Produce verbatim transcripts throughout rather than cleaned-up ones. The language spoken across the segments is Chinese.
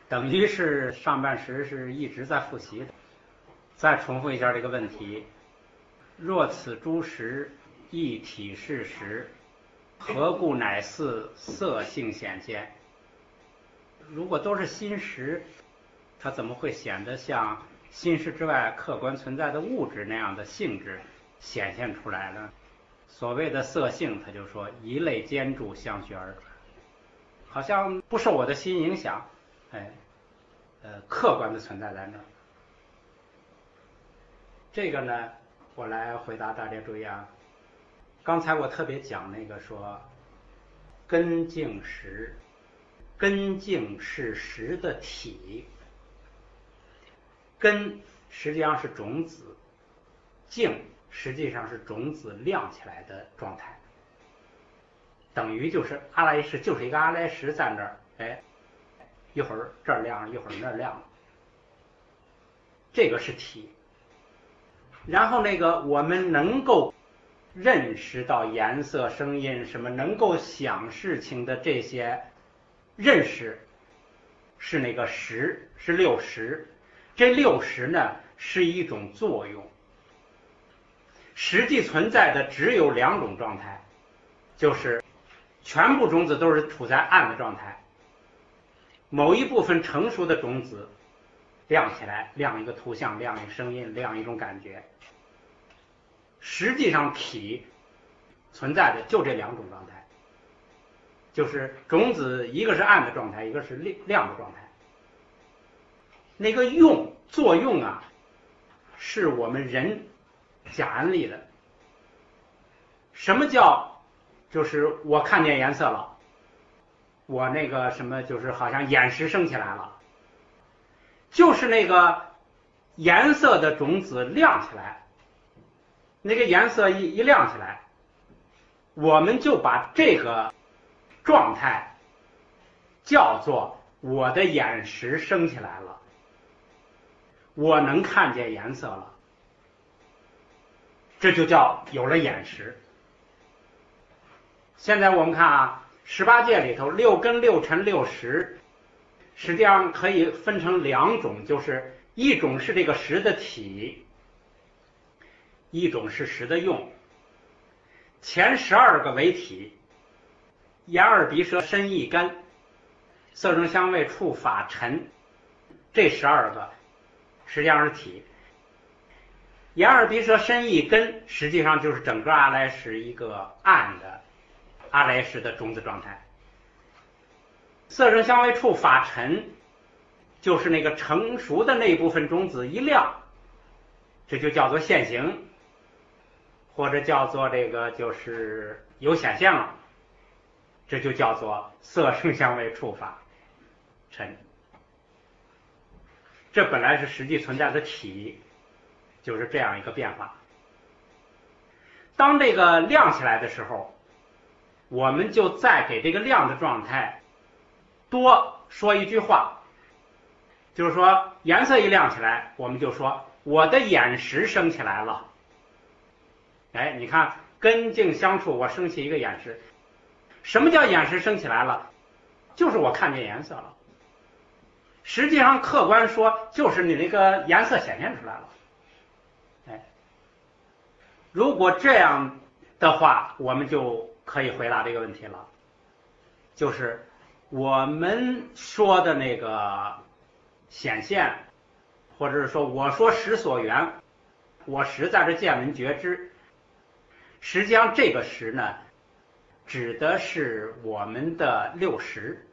等于是上半时是一直在复习的。再重复一下这个问题：若此诸实一体是实，何故乃似色性显现？如果都是心识，它怎么会显得像心识之外客观存在的物质那样的性质显现出来呢？所谓的色性，他就说一类兼著相续而转，好像不受我的心影响，哎，呃，客观的存在在那儿。这个呢，我来回答大家注意啊。刚才我特别讲那个说，根茎实，根茎是实的体，根实际上是种子，茎实际上是种子亮起来的状态，等于就是阿赖石，就是一个阿赖石在那儿，哎，一会儿这儿亮，一会儿那儿亮，这个是体。然后那个我们能够认识到颜色、声音什么，能够想事情的这些认识，是那个识，是六识。这六识呢是一种作用，实际存在的只有两种状态，就是全部种子都是处在暗的状态，某一部分成熟的种子亮起来，亮一个图像，亮一个声音，亮一种感觉。实际上体存在的就这两种状态，就是种子一个是暗的状态，一个是亮的状态。那个用作用啊，是我们人假安利的。什么叫就是我看见颜色了，我那个什么就是好像眼识升起来了，就是那个颜色的种子亮起来，那个颜色一一亮起来，我们就把这个状态叫做我的眼识升起来了，我能看见颜色了，这就叫有了眼识。现在我们看啊，十八界里头六根六尘六识，实际上可以分成两种，就是一种是这个识的体，一种是识的用。前十二个为体，眼耳鼻舌身意根，色声香味触法尘，这十二个实际上是体。眼耳鼻舌身意根实际上就是整个阿赖识一个暗的阿赖识的种子状态。色声香味触法尘就是那个成熟的那一部分种子一亮，这就叫做现行，或者叫做这个就是有显现了，这就叫做色声香味触法尘。这本来是实际存在的体，就是这样一个变化。当这个亮起来的时候，我们就再给这个亮的状态多说一句话，就是说颜色一亮起来，我们就说我的眼识升起来了。哎，你看根茎相处，我升起一个眼识。什么叫眼识升起来了？就是我看见颜色了。实际上客观说，就是你那个颜色显现出来了。哎，如果这样的话，我们就可以回答这个问题了，就是我们说的那个显现，或者是说我说识所缘，我识在这见闻觉知，实际上这个识呢，指的是我们的六识，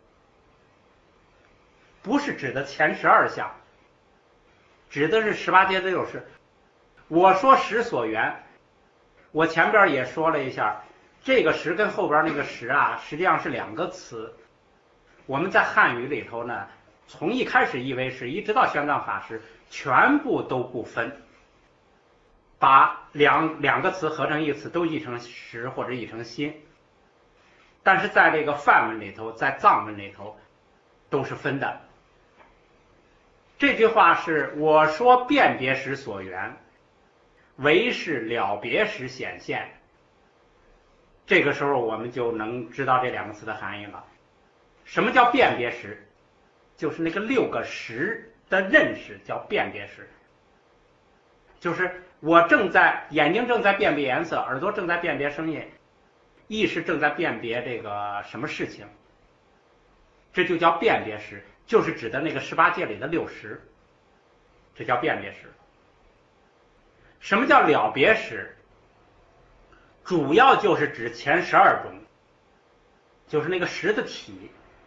不是指的前十二项，指的是十八界的六识。我说识所缘，我前边也说了一下，这个识跟后边那个识啊，实际上是两个词。我们在汉语里头呢，从一开始译为识，一直到玄奘法师，全部都不分，把两两个词合成一个词，都译成识或者译成心。但是在这个梵文里头，在藏文里头都是分的。这句话是我说辨别识所缘，唯是了别识显现。这个时候我们就能知道这两个词的含义了。什么叫辨别识？ 就是那个六个识的认识叫辨别识，就是我正在眼睛正在辨别颜色，耳朵正在辨别声音，意识正在辨别这个什么事情，这就叫辨别识，就是指的那个十八界里的六识，这叫辨别识。什么叫了别识？主要就是指前十二种，就是那个识的体，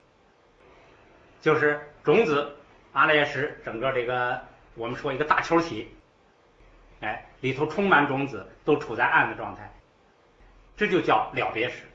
就是种子、阿赖耶识，整个这个我们说一个大球体，哎，里头充满种子，都处在暗的状态，这就叫了别识。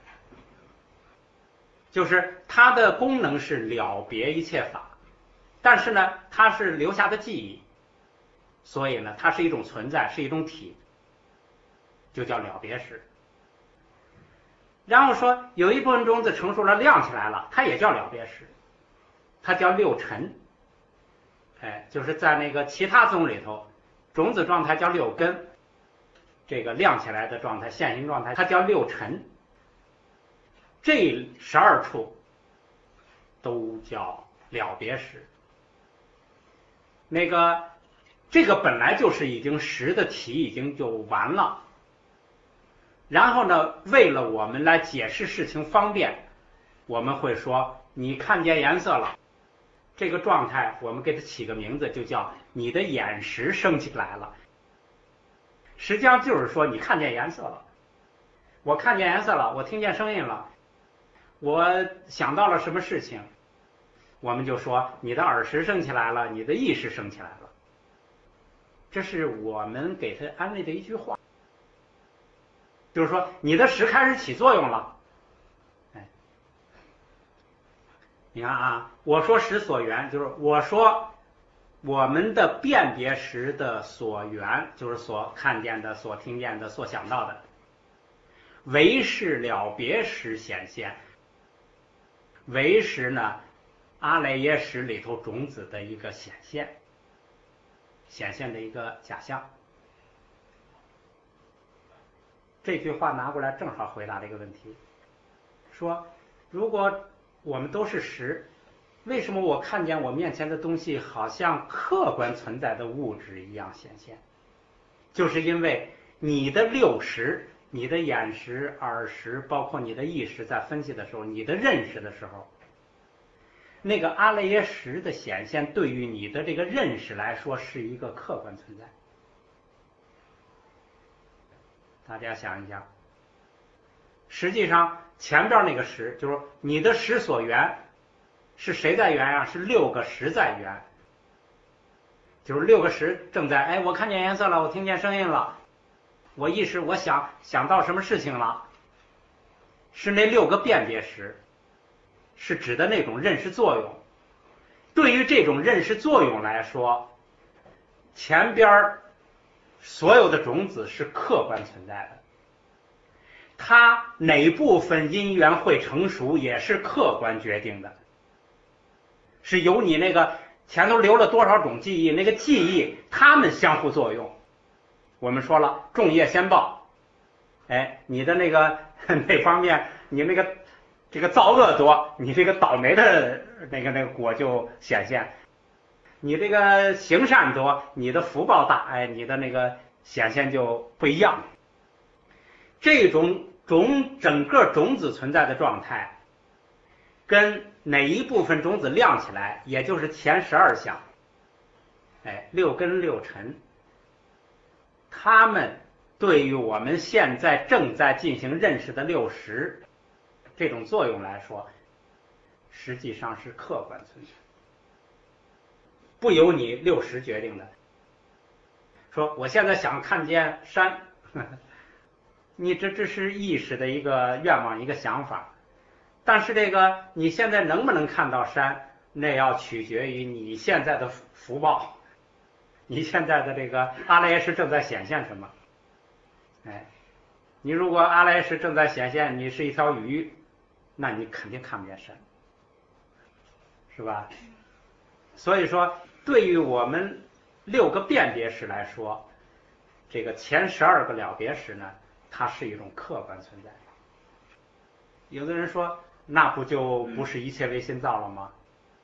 就是它的功能是了别一切法，但是呢，它是留下的记忆，所以呢，它是一种存在，是一种体，就叫了别识。然后说有一部分种子成熟了，亮起来了，它也叫了别识，它叫六尘。哎，就是在那个其他宗里头，种子状态叫六根，这个亮起来的状态、现行状态，它叫六尘。这十二处都叫了别识。那个这个本来就是已经识的体已经就完了，然后呢，为了我们来解释事情方便，我们会说你看见颜色了，这个状态我们给它起个名字，就叫你的眼识升起来了。实际上就是说你看见颜色了，我看见颜色了，我听见声音了，我想到了什么事情，我们就说你的耳识升起来了，你的意识升起来了。这是我们给他安慰的一句话，就是说你的识开始起作用了。哎，你看啊，我说识所缘，就是我说我们的辨别识的所缘，就是所看见的、所听见的、所想到的，唯是了别识显现，唯是呢阿赖耶识里头种子的一个显现，显现的一个假象。这句话拿过来正好回答这个问题，说如果我们都是识，为什么我看见我面前的东西好像客观存在的物质一样显现？就是因为你的六识，你的眼识、耳识，包括你的意识，在分析的时候，你的认识的时候，那个阿赖耶识的显现对于你的这个认识来说是一个客观存在。大家想一想，实际上前边那个识，就是你的识所缘，是谁在缘啊？是六个识在缘，就是六个识正在，哎，我看见颜色了，我听见声音了，我意识，我想想到什么事情了，是那六个辨别识，是指的那种认识作用。对于这种认识作用来说，前边所有的种子是客观存在的，它哪部分因缘会成熟也是客观决定的，是由你那个前头留了多少种记忆，那个记忆它们相互作用。我们说了，种业先报，哎，你的那个那方面，你那个这个造恶多，你这个倒霉的那个那个果就显现；你这个行善多，你的福报大，哎，你的那个显现就不一样。这种种整个种子存在的状态，跟哪一部分种子亮起来，也就是前十二项，哎，六根六尘，它们对于我们现在正在进行认识的六识这种作用来说，实际上是客观存在，不由你六识决定的。说我现在想看见山，呵呵，你这只是意识的一个愿望，一个想法，但是这个你现在能不能看到山，那要取决于你现在的福报，你现在的这个阿赖耶识正在显现什么。哎，你如果阿赖耶识正在显现你是一条鱼，那你肯定看不见山，是吧？所以说对于我们六个辨别识来说，这个前十二个了别识呢，它是一种客观存在。有的人说那不就不是一切唯心造了吗？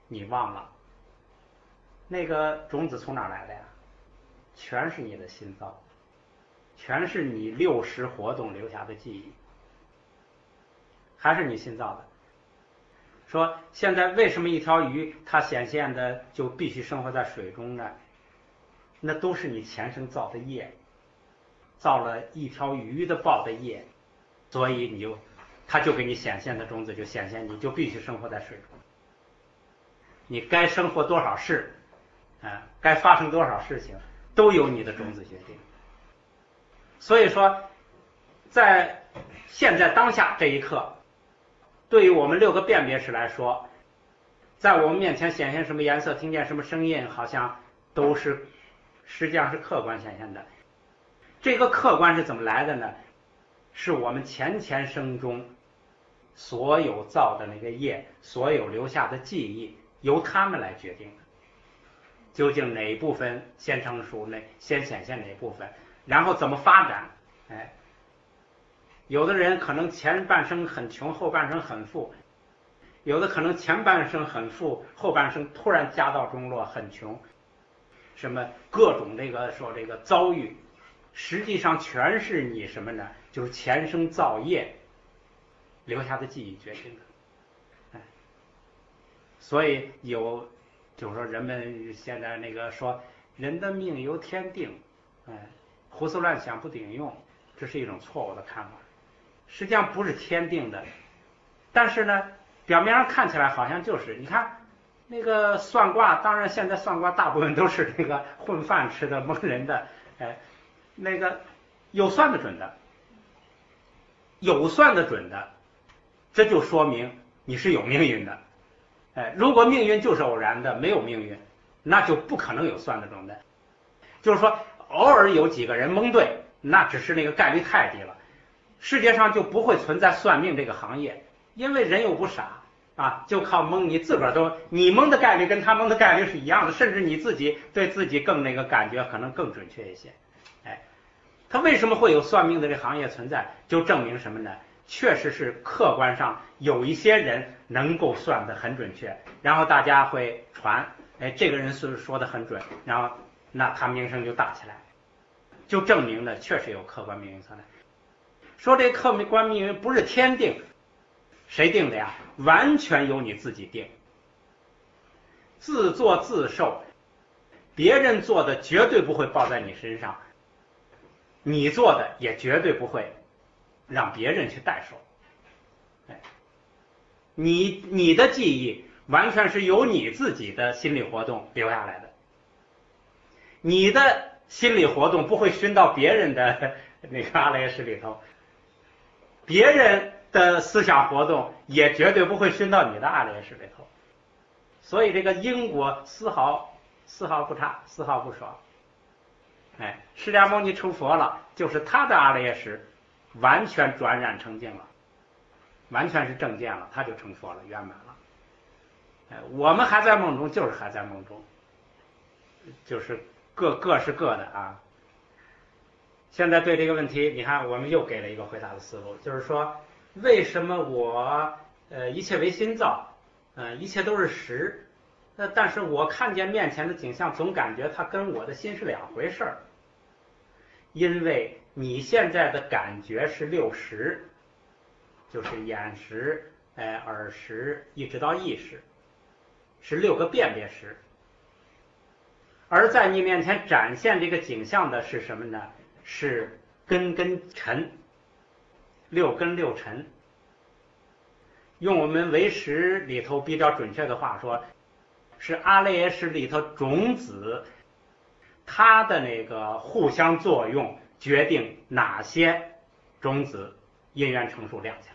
你忘了，那个种子从哪来的呀？全是你的心造，全是你六识活动留下的记忆，还是你心造的。说现在为什么一条鱼它显现的就必须生活在水中呢？那都是你前生造的业，造了一条鱼的报的业，所以你就它就给你显现的种子就显现，你就必须生活在水中。你该生活多少事，啊，该发生多少事情，都由你的种子决定。所以说，在现在当下这一刻，对于我们六个辨别识来说，在我们面前显现什么颜色，听见什么声音，好像都是实际上是客观显现的。这个客观是怎么来的呢？是我们前前生中所有造的那个业，所有留下的记忆，由他们来决定的。究竟哪一部分先成熟，哪先显现哪一部分，然后怎么发展？哎，有的人可能前半生很穷，后半生很富；有的可能前半生很富，后半生突然家道中落，很穷。什么各种这个说这个遭遇，实际上全是你什么呢？就是前生造业留下的记忆决定的。哎，所以有就是说人们现在那个说人的命由天定，哎，胡思乱想不顶用，这是一种错误的看法。实际上不是天定的，但是呢，表面上看起来好像就是。你看那个算卦，当然现在算卦大部分都是那个混饭吃的蒙人的，哎，那个有算得准的，有算得准的，这就说明你是有命运的。哎，如果命运就是偶然的，没有命运，那就不可能有算得准的。就是说，偶尔有几个人蒙对，那只是那个概率太低了。世界上就不会存在算命这个行业，因为人又不傻啊，就靠蒙，你自个儿都，你蒙的概率跟他蒙的概率是一样的，甚至你自己对自己更那个感觉可能更准确一些。哎，他为什么会有算命的这行业存在？就证明什么呢？确实是客观上有一些人能够算得很准确，然后大家会传，哎，这个人是说得很准，然后那他名声就大起来，就证明了确实有客观命运存在。说这客观命运不是天定，谁定的呀？完全由你自己定，自作自受，别人做的绝对不会报在你身上，你做的也绝对不会让别人去代受。哎，你你的记忆完全是由你自己的心理活动留下来的，你的心理活动不会熏到别人的那个阿赖耶识里头，别人的思想活动也绝对不会熏到你的阿赖耶识里头，所以这个因果丝毫丝毫不差，丝毫不爽。哎，释迦牟尼成佛了，就是他的阿赖耶识完全转染成净了，完全是正见了，他就成佛了，圆满了。哎，我们还在梦中，就是还在梦中，就是各各是各的啊。现在对这个问题，你看我们又给了一个回答的思路，就是说为什么我呃一切为心造，呃一切都是识，那但是我看见面前的景象，总感觉它跟我的心是两回事儿。因为你现在的感觉是六识，就是眼识、哎耳识一直到意识，是六个辨别识。而在你面前展现这个景象的是什么呢？是根跟尘，六根六尘。用我们唯识里头比较准确的话说，是阿赖耶识里头种子它的那个互相作用决定哪些种子因缘成熟亮起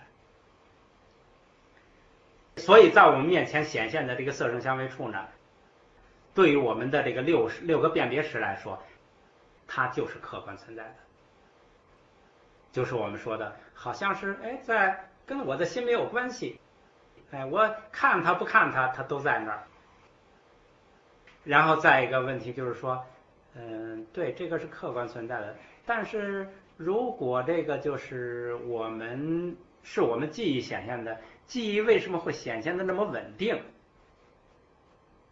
来。所以在我们面前显现的这个色声香味触呢，对于我们的这个六六个辨别识来说，它就是客观存在的，就是我们说的好像是哎在跟我的心没有关系，哎我看它不看它它都在那儿。然后再一个问题就是说嗯，对，这个是客观存在的，但是如果这个就是我们是我们记忆显现的，记忆为什么会显现的那么稳定？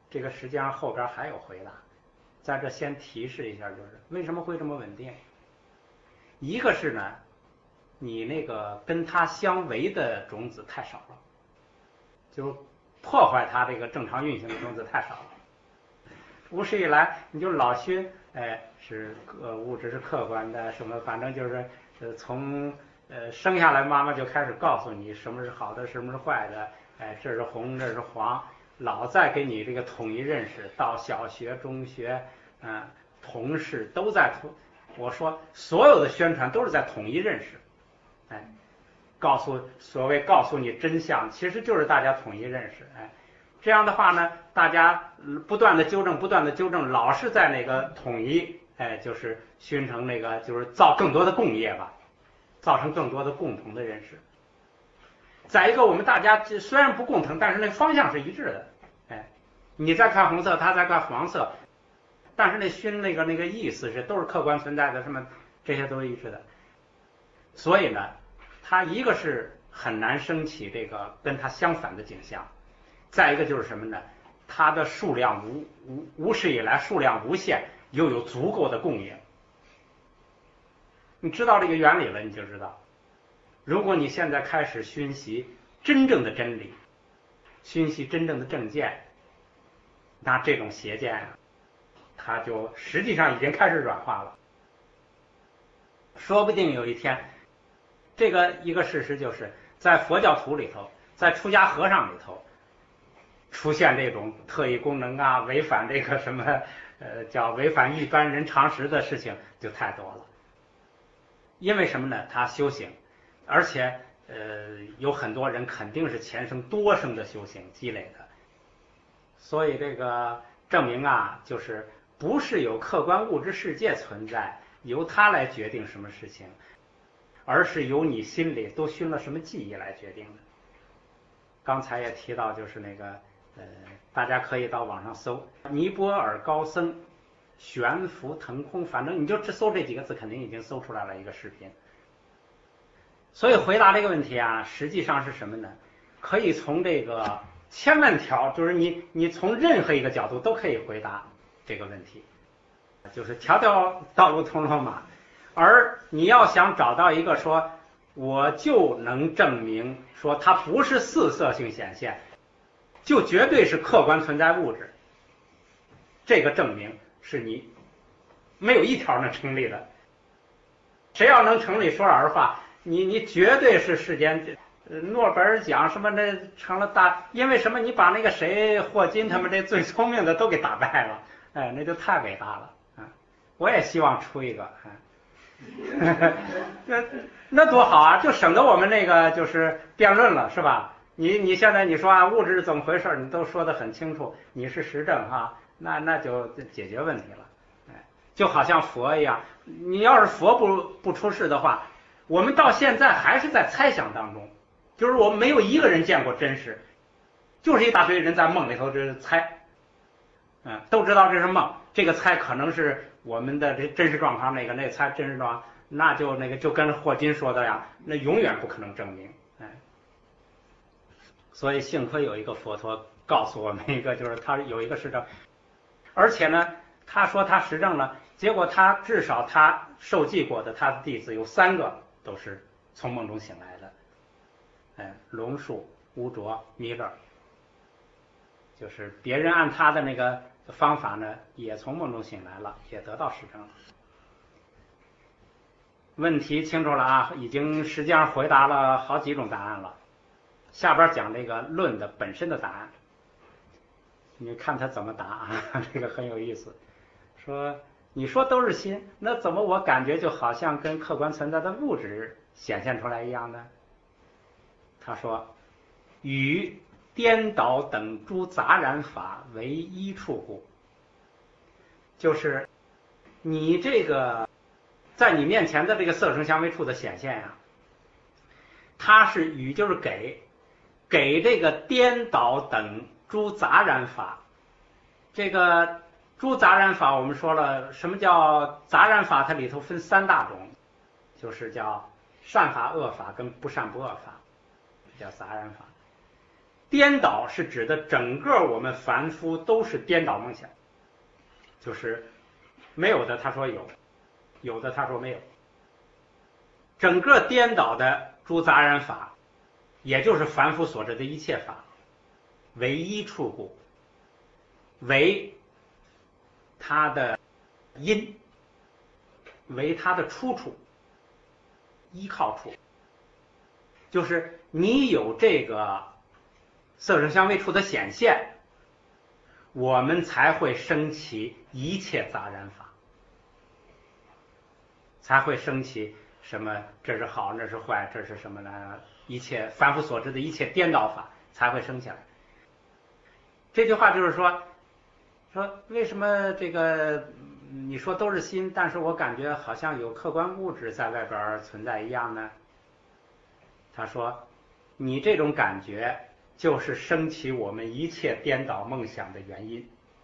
这个实际上后边还有回答，在这先提示一下，就是为什么会这么稳定。一个是呢，你那个跟它相违的种子太少了，就破坏它这个正常运行的种子太少了。无始以来你就老熏，哎，是呃物质是客观的，什么反正就是呃从呃生下来妈妈就开始告诉你什么是好的，什么是坏的，哎，这是红，这是黄，老在给你这个统一认识。到小学、中学，嗯、呃，同事都在统，我说所有的宣传都是在统一认识，哎，告诉所谓告诉你真相，其实就是大家统一认识，哎。这样的话呢，大家不断的纠正，不断的纠正，老是在那个统一，哎，就是熏成那个，就是造更多的共业吧，造成更多的共同的认识。再一个，我们大家虽然不共同，但是那个方向是一致的，哎，你在看红色，他在看黄色，但是那熏那个那个意思是都是客观存在的，什么这些都是一致的。所以呢，它一个是很难升起这个跟它相反的景象。再一个就是什么呢？它的数量无无无始以来数量无限，又有足够的供应。你知道这个原理了，你就知道，如果你现在开始熏习真正的真理，熏习真正的正见，那这种邪见啊，它就实际上已经开始软化了。说不定有一天，这个一个事实就是在佛教徒里头，在出家和尚里头。出现这种特异功能啊，违反这个什么呃叫违反一般人常识的事情就太多了。因为什么呢？他修行，而且呃有很多人肯定是前生多生的修行积累的，所以这个证明啊，就是不是有客观物质世界存在，由它来决定什么事情，而是由你心里都熏了什么记忆来决定的。刚才也提到，就是那个呃，大家可以到网上搜尼泊尔高僧悬浮腾空，反正你就只搜这几个字，肯定已经搜出来了一个视频。所以回答这个问题啊，实际上是什么呢？可以从这个千万条，就是你你从任何一个角度都可以回答这个问题，就是条条道路通罗马。而你要想找到一个说我就能证明说它不是四色性显现，就绝对是客观存在物质，这个证明是你没有一条能成立的。谁要能成立说老实话，你你绝对是世间诺贝尔奖什么的成了大，因为什么？你把那个谁霍金他们这最聪明的都给打败了，哎，那就太伟大了啊！我也希望出一个，哎，那那多好啊，就省得我们那个就是辩论了，是吧？你你现在你说啊，物质是怎么回事，你都说得很清楚，你是实证哈，那那就解决问题了，哎，就好像佛一样，你要是佛不不出世的话，我们到现在还是在猜想当中，就是我们没有一个人见过真实，就是一大堆人在梦里头这猜，嗯，都知道这是梦，这个猜可能是我们的这真实状况，那个那个猜真实状况，那就那个就跟霍金说的呀，那永远不可能证明，哎。所以幸亏有一个佛陀告诉我们一个，就是他有一个实证，而且呢，他说他实证了，结果他至少他受记过的他的弟子有三个都是从梦中醒来的，哎，龙树、乌卓、弥勒，就是别人按他的那个方法呢，也从梦中醒来了，也得到实证了。问题清楚了啊，已经实际上回答了好几种答案了。下边讲这个论的本身的答案，你看他怎么答啊？这个很有意思。说你说都是心，那怎么我感觉就好像跟客观存在的物质显现出来一样呢？他说，与颠倒等诸杂染法为一处故，就是你这个在你面前的这个色声香味触的显现呀、啊，它是与就是给。给这个颠倒等诸杂染法，这个诸杂染法我们说了，什么叫杂染法？它里头分三大种，就是叫善法、恶法跟不善不恶法，叫杂染法。 颠倒是指的整个我们凡夫都是颠倒梦想，就是没有的他说有，有的他说没有。整个颠倒的诸杂染法，也就是凡夫所知的一切法，唯一处故，为它的因，为它的出处，依靠处，就是你有这个色声香味触的显现，我们才会升起一切杂染法，才会升起什么这是好那是坏这是什么呢？一切凡夫所知的一切颠倒法才会升起来。这句话就是说说为什么这个你说都是心，但是我感觉好像有客观物质在外边存在一样呢？他说你这种感觉就是升起我们一切颠倒梦想的原因。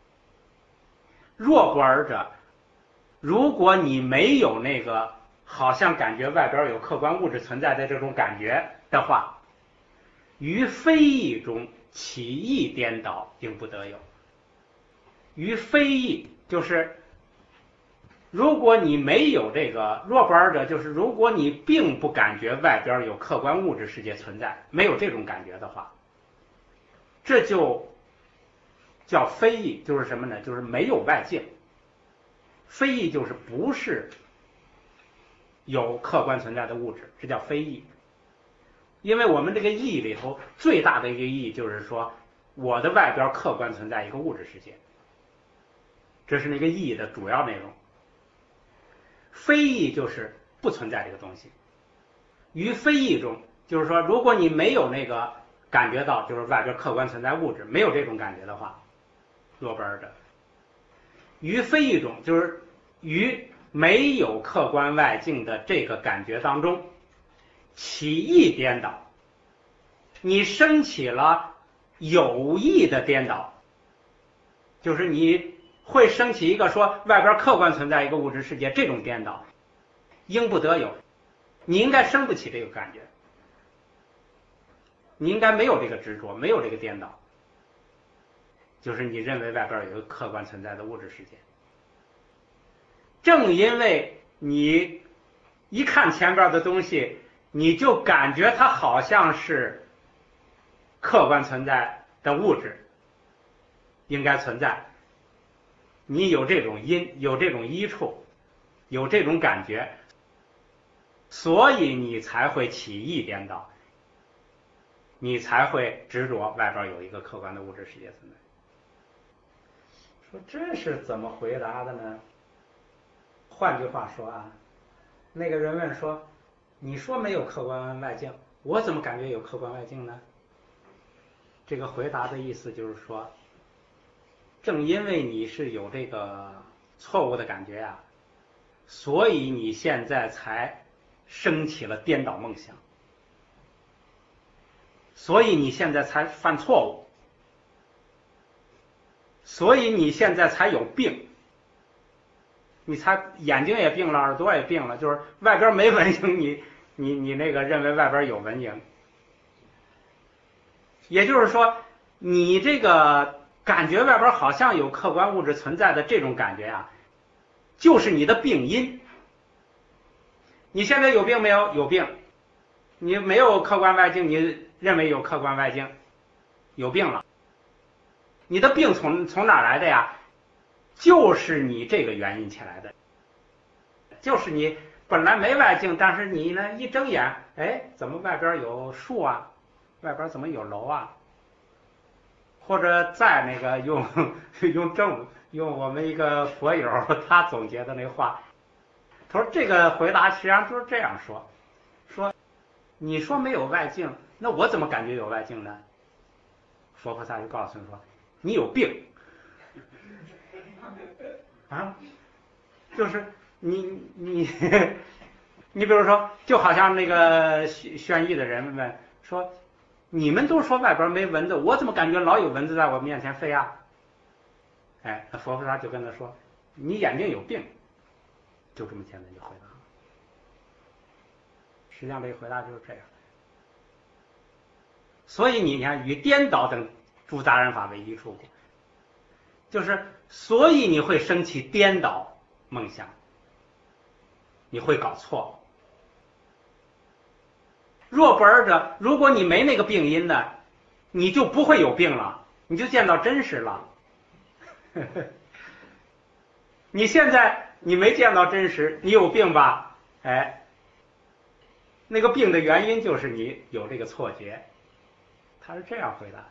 若不尔者，如果你没有那个好像感觉外边有客观物质存在的这种感觉的话，于非义中起义颠倒应不得有。于非义就是如果你没有这个若不尔者，就是如果你并不感觉外边有客观物质世界存在，没有这种感觉的话，这就叫非义，就是什么呢？就是没有外境。非义就是不是有客观存在的物质，这叫非义。因为我们这个义里头最大的一个义就是说，我的外边客观存在一个物质世界，这是那个义的主要内容。非义就是不存在这个东西。于非义中，就是说如果你没有那个感觉到就是外边客观存在物质，没有这种感觉的话，若不尔者，于非义中就是于没有客观外境的这个感觉当中起义颠倒，你升起了有意的颠倒，就是你会升起一个说外边客观存在一个物质世界，这种颠倒应不得有，你应该生不起这个感觉，你应该没有这个执着，没有这个颠倒，就是你认为外边有一个客观存在的物质世界。正因为你一看前边的东西，你就感觉它好像是客观存在的物质应该存在，你有这种因，有这种依处，有这种感觉，所以你才会起义颠倒，你才会执着外边有一个客观的物质世界存在。说这是怎么回答的呢？换句话说啊，那个人问说，你说没有客观外境，我怎么感觉有客观外境呢？这个回答的意思就是说，正因为你是有这个错误的感觉啊，所以你现在才升起了颠倒梦想，所以你现在才犯错误，所以你现在才有病，你才眼睛也病了，耳朵也病了，就是外边没蚊蝇，你你你那个认为外边有蚊蝇。也就是说，你这个感觉外边好像有客观物质存在的这种感觉啊，就是你的病因。你现在有病没有？有病。你没有客观外境，你认为有客观外境，有病了。你的病从从哪来的呀？就是你这个原因起来的，就是你本来没外境，但是你呢一睁眼，哎，怎么外边有树啊？外边怎么有楼啊？或者再那个用用正用我们一个佛友他总结的那话，他说这个回答实际上就是这样说，说你说没有外境，那我怎么感觉有外境呢？佛菩萨就告诉你说，你有病啊，就是你你你比如说，就好像那个宣译的人们说，你们都说外边没蚊子，我怎么感觉老有蚊子在我面前飞啊？哎，那佛菩萨就跟他说，你眼睛有病，就这么简单就回答了。实际上这个回答就是这样。 所以你看，与颠倒等诸杂染法为一处故，就是所以你会生起颠倒梦想，你会搞错。若不尔者，如果你没那个病因呢，你就不会有病了，你就见到真实了。你现在你没见到真实，你有病吧？哎，那个病的原因就是你有这个错觉。他是这样回答的。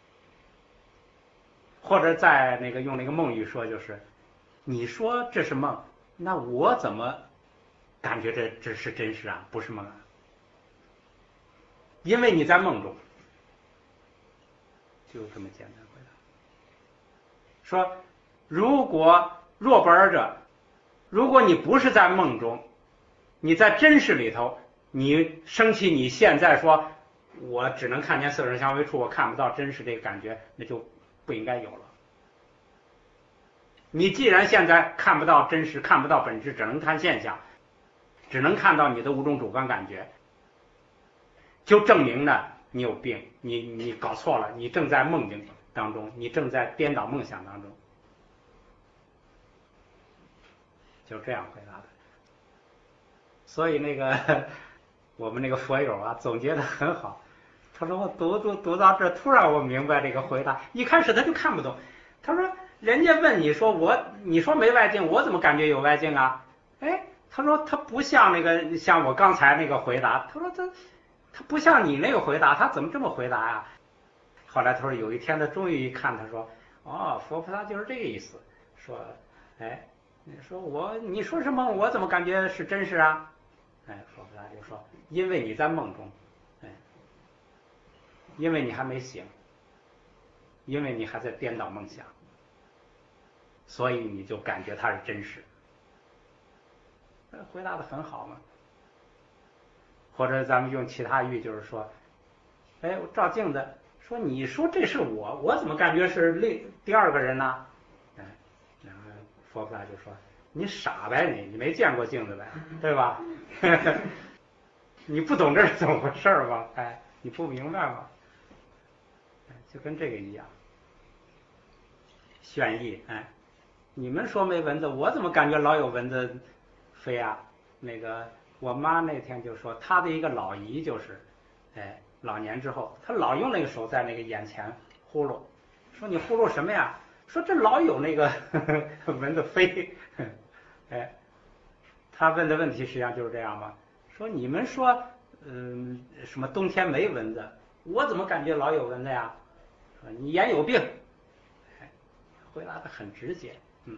或者再那个用那个梦语说，就是你说这是梦，那我怎么感觉这这是真实啊？不是梦啊？因为你在梦中。就这么简单回答。说如果若不尔者，如果你不是在梦中，你在真实里头，你生气，你现在说我只能看见色声香味触，我看不到真实这个感觉，那就不应该有了。你既然现在看不到真实，看不到本质，只能看现象，只能看到你的五种主观感觉，就证明呢你有病，你你搞错了，你正在梦境当中，你正在颠倒梦想当中。就这样回答的。所以那个我们那个佛友啊总结的很好，他说我读读读到这，突然我明白这个回答，一开始他就看不懂。他说人家问你说我你说没外境，我怎么感觉有外境啊？哎，他说他不像那个像我刚才那个回答，他说他他不像你那个回答，他怎么这么回答呀？后来他说有一天他终于一看，他说哦，佛菩萨就是这个意思，说哎你说我你说什么我怎么感觉是真实啊？哎，佛菩萨就说因为你在梦中，哎，因为你还没醒，因为你还在颠倒梦想，所以你就感觉它是真实。回答的很好嘛。或者咱们用其他语就是说，哎，我照镜子说你说这是我，我怎么感觉是另第二个人呢？哎，然后佛菩萨就说你傻呗，你你没见过镜子呗，对吧？你不懂这是怎么回事吗？哎，你不明白吗？就跟这个一样。炫逸，哎，你们说没蚊子，我怎么感觉老有蚊子飞啊？那个我妈那天就说，她的一个老姨就是，哎，老年之后，她老用那个手在那个眼前呼噜，说你呼噜什么呀？说这老有那个呵呵蚊子飞，哎，他问的问题实际上就是这样嘛。说你们说，嗯，什么冬天没蚊子，我怎么感觉老有蚊子呀？说你眼有病。哎，回答的很直接，嗯。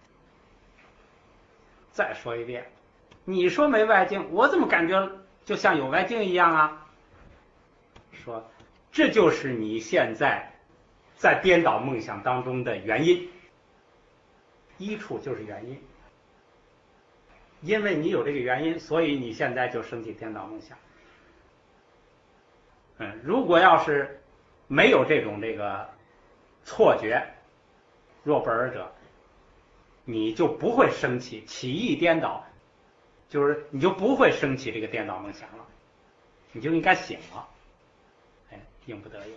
再说一遍，你说没外境，我怎么感觉就像有外境一样啊？说这就是你现在在颠倒梦想当中的原因，一处就是原因。因为你有这个原因，所以你现在就升起颠倒梦想。嗯，如果要是没有这种这个错觉，若不尔者，你就不会升起起意颠倒，就是你就不会升起这个颠倒梦想了，你就应该醒了。哎，应不得有。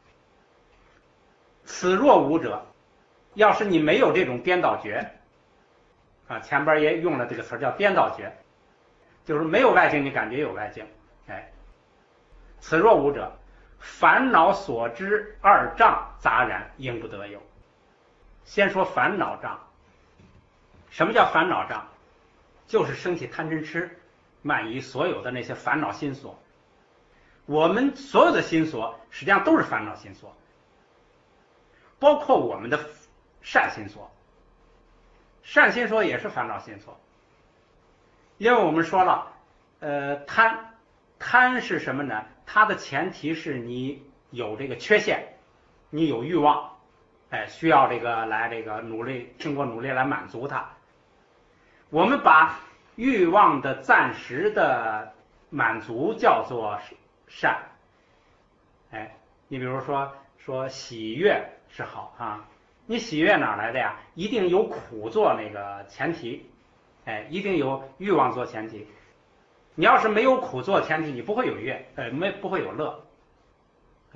此若无者，要是你没有这种颠倒觉。啊，前边也用了这个词叫颠倒觉，就是没有外境，你感觉有外境。哎，此若无者，烦恼所知二障杂然，应不得有。先说烦恼障，什么叫烦恼障？就是升起贪嗔痴慢疑所有的那些烦恼心所。我们所有的心所实际上都是烦恼心所，包括我们的善心所。善心所也是烦恼心所，因为我们说了，呃，贪贪是什么呢？它的前提是你有这个缺陷，你有欲望，哎，需要这个来这个努力，经过努力来满足它。我们把欲望的暂时的满足叫做善，哎，你比如说说喜悦是好啊。你喜悦哪来的呀？一定有苦做那个前提，哎，一定有欲望做前提。你要是没有苦做前提，你不会有悦，呃，没不会有乐。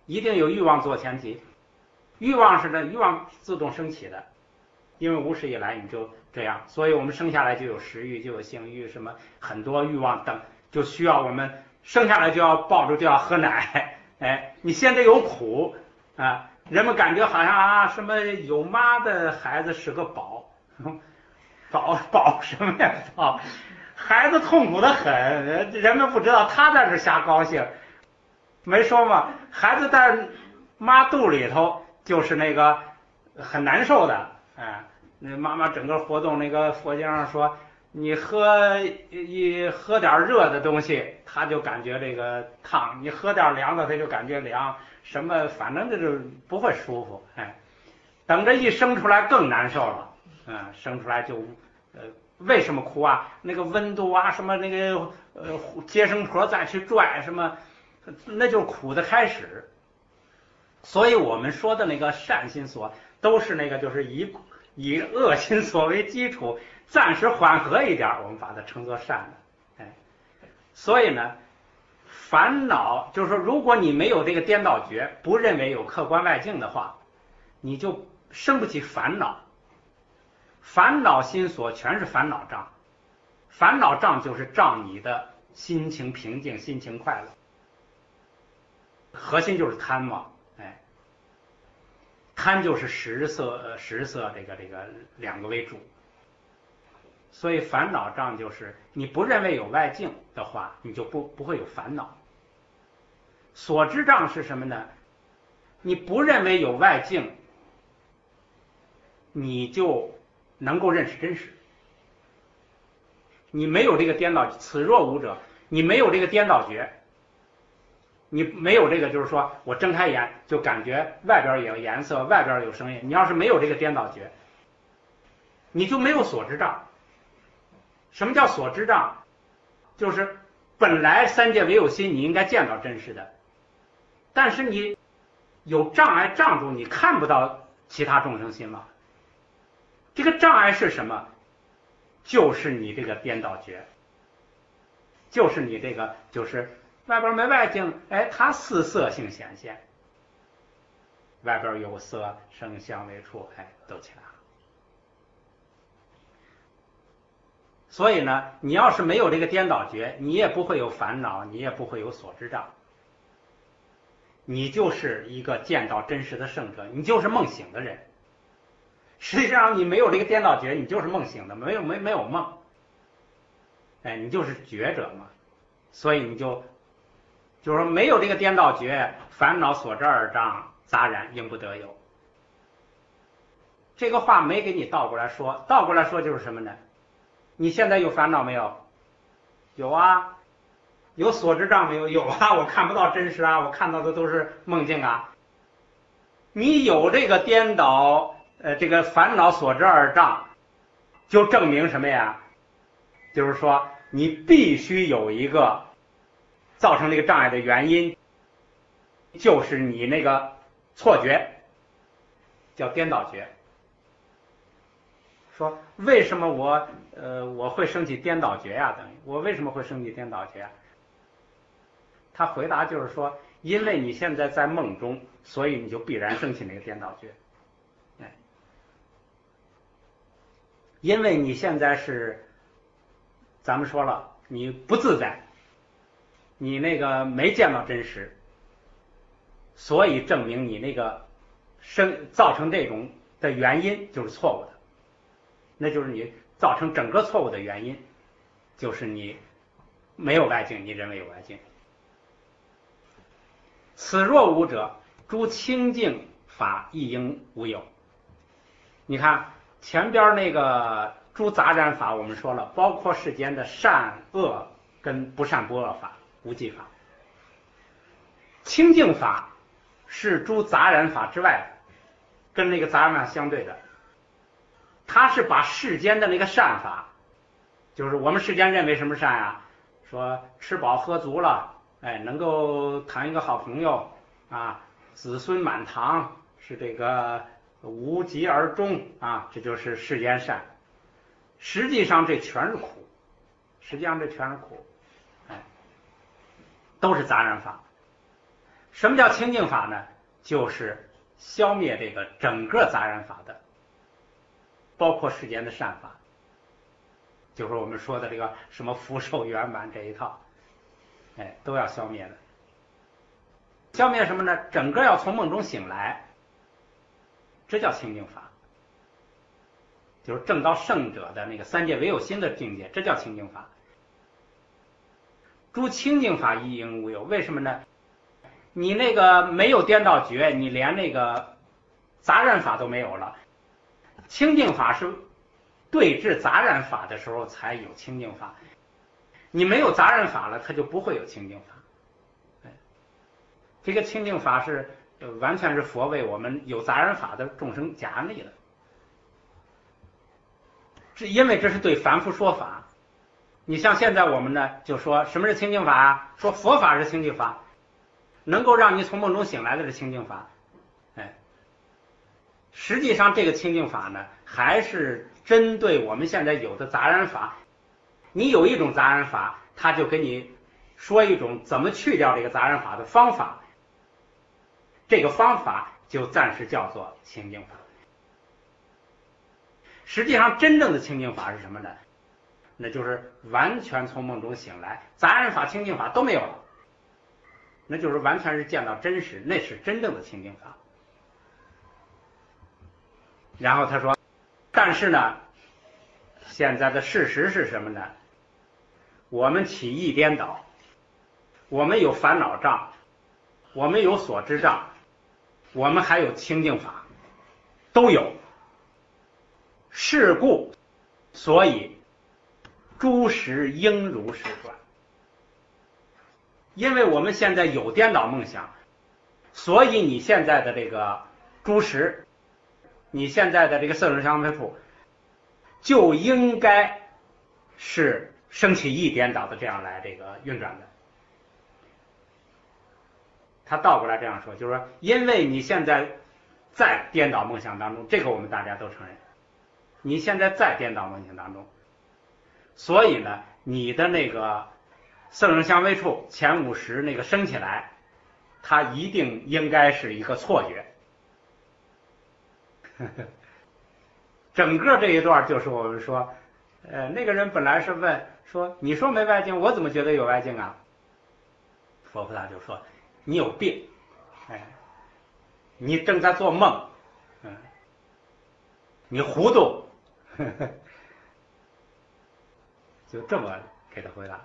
一定有欲望做前提。欲望是呢，欲望自动升起的，因为无始以来你就这样，所以我们生下来就有食欲，就有性欲，什么很多欲望等，就需要我们生下来就要抱着就要喝奶。哎，你现在有苦啊，人们感觉好像啊，什么有妈的孩子是个宝，宝宝什么呀？宝，孩子痛苦的很，人们不知道他在这瞎高兴。没说嘛，孩子在妈肚里头就是那个很难受的，哎，那妈妈整个活动，那个佛经上说，你喝一喝点热的东西，他就感觉这个烫；你喝点凉的，他就感觉凉。什么，反正就是不会舒服，哎，等着一生出来更难受了，嗯，生出来就，呃，为什么哭啊？那个温度啊，什么那个呃接生婆再去拽什么，那就是苦的开始。所以我们说的那个善心所，都是那个就是以以恶心所为基础，暂时缓和一点，我们把它称作善的，哎，所以呢。烦恼就是说，如果你没有这个颠倒觉，不认为有客观外境的话，你就生不起烦恼。烦恼心所全是烦恼障，烦恼障就是障你的心情平静、心情快乐。核心就是贪嘛，哎，贪就是食色、食色这个这个两个为主。所以烦恼障就是你不认为有外境的话，你就不不会有烦恼。所知障是什么呢？你不认为有外境，你就能够认识真实。你没有这个颠倒，此若无者，你没有这个颠倒觉，你没有这个就是说我睁开眼就感觉外边有颜色，外边有声音。你要是没有这个颠倒觉，你就没有所知障。什么叫所知障？就是本来三界唯有心，你应该见到真实的，但是你有障碍障住，你看不到其他众生心了。这个障碍是什么？就是你这个颠倒觉，就是你这个就是外边没外境，哎，它四色性显现，外边有色声香味触，哎，都起来了。所以呢，你要是没有这个颠倒觉，你也不会有烦恼，你也不会有所知障，你就是一个见到真实的圣者，你就是梦醒的人。实际上你没有这个颠倒觉，你就是梦醒的，没有没没有梦，哎，你就是觉者嘛。所以你就就是说没有这个颠倒觉，烦恼所知二障杂染应不得有。这个话没给你倒过来说，倒过来说就是什么呢？你现在有烦恼没有？有啊。有所知障没有？有啊，我看不到真实啊，我看到的都是梦境啊。你有这个颠倒，呃，这个烦恼所知二障，就证明什么呀？就是说你必须有一个造成这个障碍的原因，就是你那个错觉，叫颠倒觉。说为什么我呃我会升起颠倒觉呀？等于我为什么会升起颠倒觉呀？他回答就是说，因为你现在在梦中，所以你就必然升起那个颠倒觉。哎，因为你现在是，咱们说了，你不自在，你那个没见到真实，所以证明你那个生造成这种的原因就是错误的。那就是你造成整个错误的原因，就是你没有外境，你认为有外境。此若无者，诸清净法亦应无有。你看前边那个诸杂染法，我们说了，包括世间的善恶跟不善不恶法、无记法。清净法是诸杂染法之外的，跟那个杂染法相对的。他是把世间的那个善法，就是我们世间认为什么善啊？说吃饱喝足了，哎，能够谈一个好朋友啊，子孙满堂，是这个无疾而终啊，这就是世间善。实际上这全是苦，实际上这全是苦，哎，都是杂染法。 什么叫清净法呢？就是消灭这个整个杂染法的，包括世间的善法，就是我们说的这个什么福寿圆满这一套，哎，都要消灭的。消灭什么呢？整个要从梦中醒来，这叫清净法，就是证到圣者的那个三界唯有心的境界，这叫清净法。诸清净法一应无有，为什么呢？你那个没有颠倒觉，你连那个杂染法都没有了。清净法是对治杂染法的时候才有清净法，你没有杂染法了，它就不会有清净法。这个清净法是完全是佛为我们有杂染法的众生假立的，是因为这是对凡夫说法。你像现在我们呢，就说什么是清净法啊？说佛法是清净法，能够让你从梦中醒来的是清净法。哎，实际上这个清净法呢，还是针对我们现在有的杂染法。你有一种杂染法，他就给你说一种怎么去掉这个杂染法的方法，这个方法就暂时叫做清净法。实际上真正的清净法是什么呢？那就是完全从梦中醒来，杂染法清净法都没有了，那就是完全是见到真实，那是真正的清净法。然后他说，但是呢，现在的事实是什么呢？我们起意颠倒，我们有烦恼障，我们有所知障，我们还有清净法，都有。是故，所以诸实应如是转。因为我们现在有颠倒梦想，所以你现在的这个诸实，你现在的这个色声香味触，就应该是升起意颠倒的这样来这个运转的。他倒过来这样说，就是说，因为你现在在颠倒梦想当中，这个我们大家都承认，你现在在颠倒梦想当中，所以呢，你的那个色声香味触前五识那个升起来，它一定应该是一个错觉。整个这一段就是我们说，呃，那个人本来是问说，你说没外境，我怎么觉得有外境啊？佛菩萨就说，你有病，哎，你正在做梦，嗯，你糊涂，呵呵，就这么给他回答，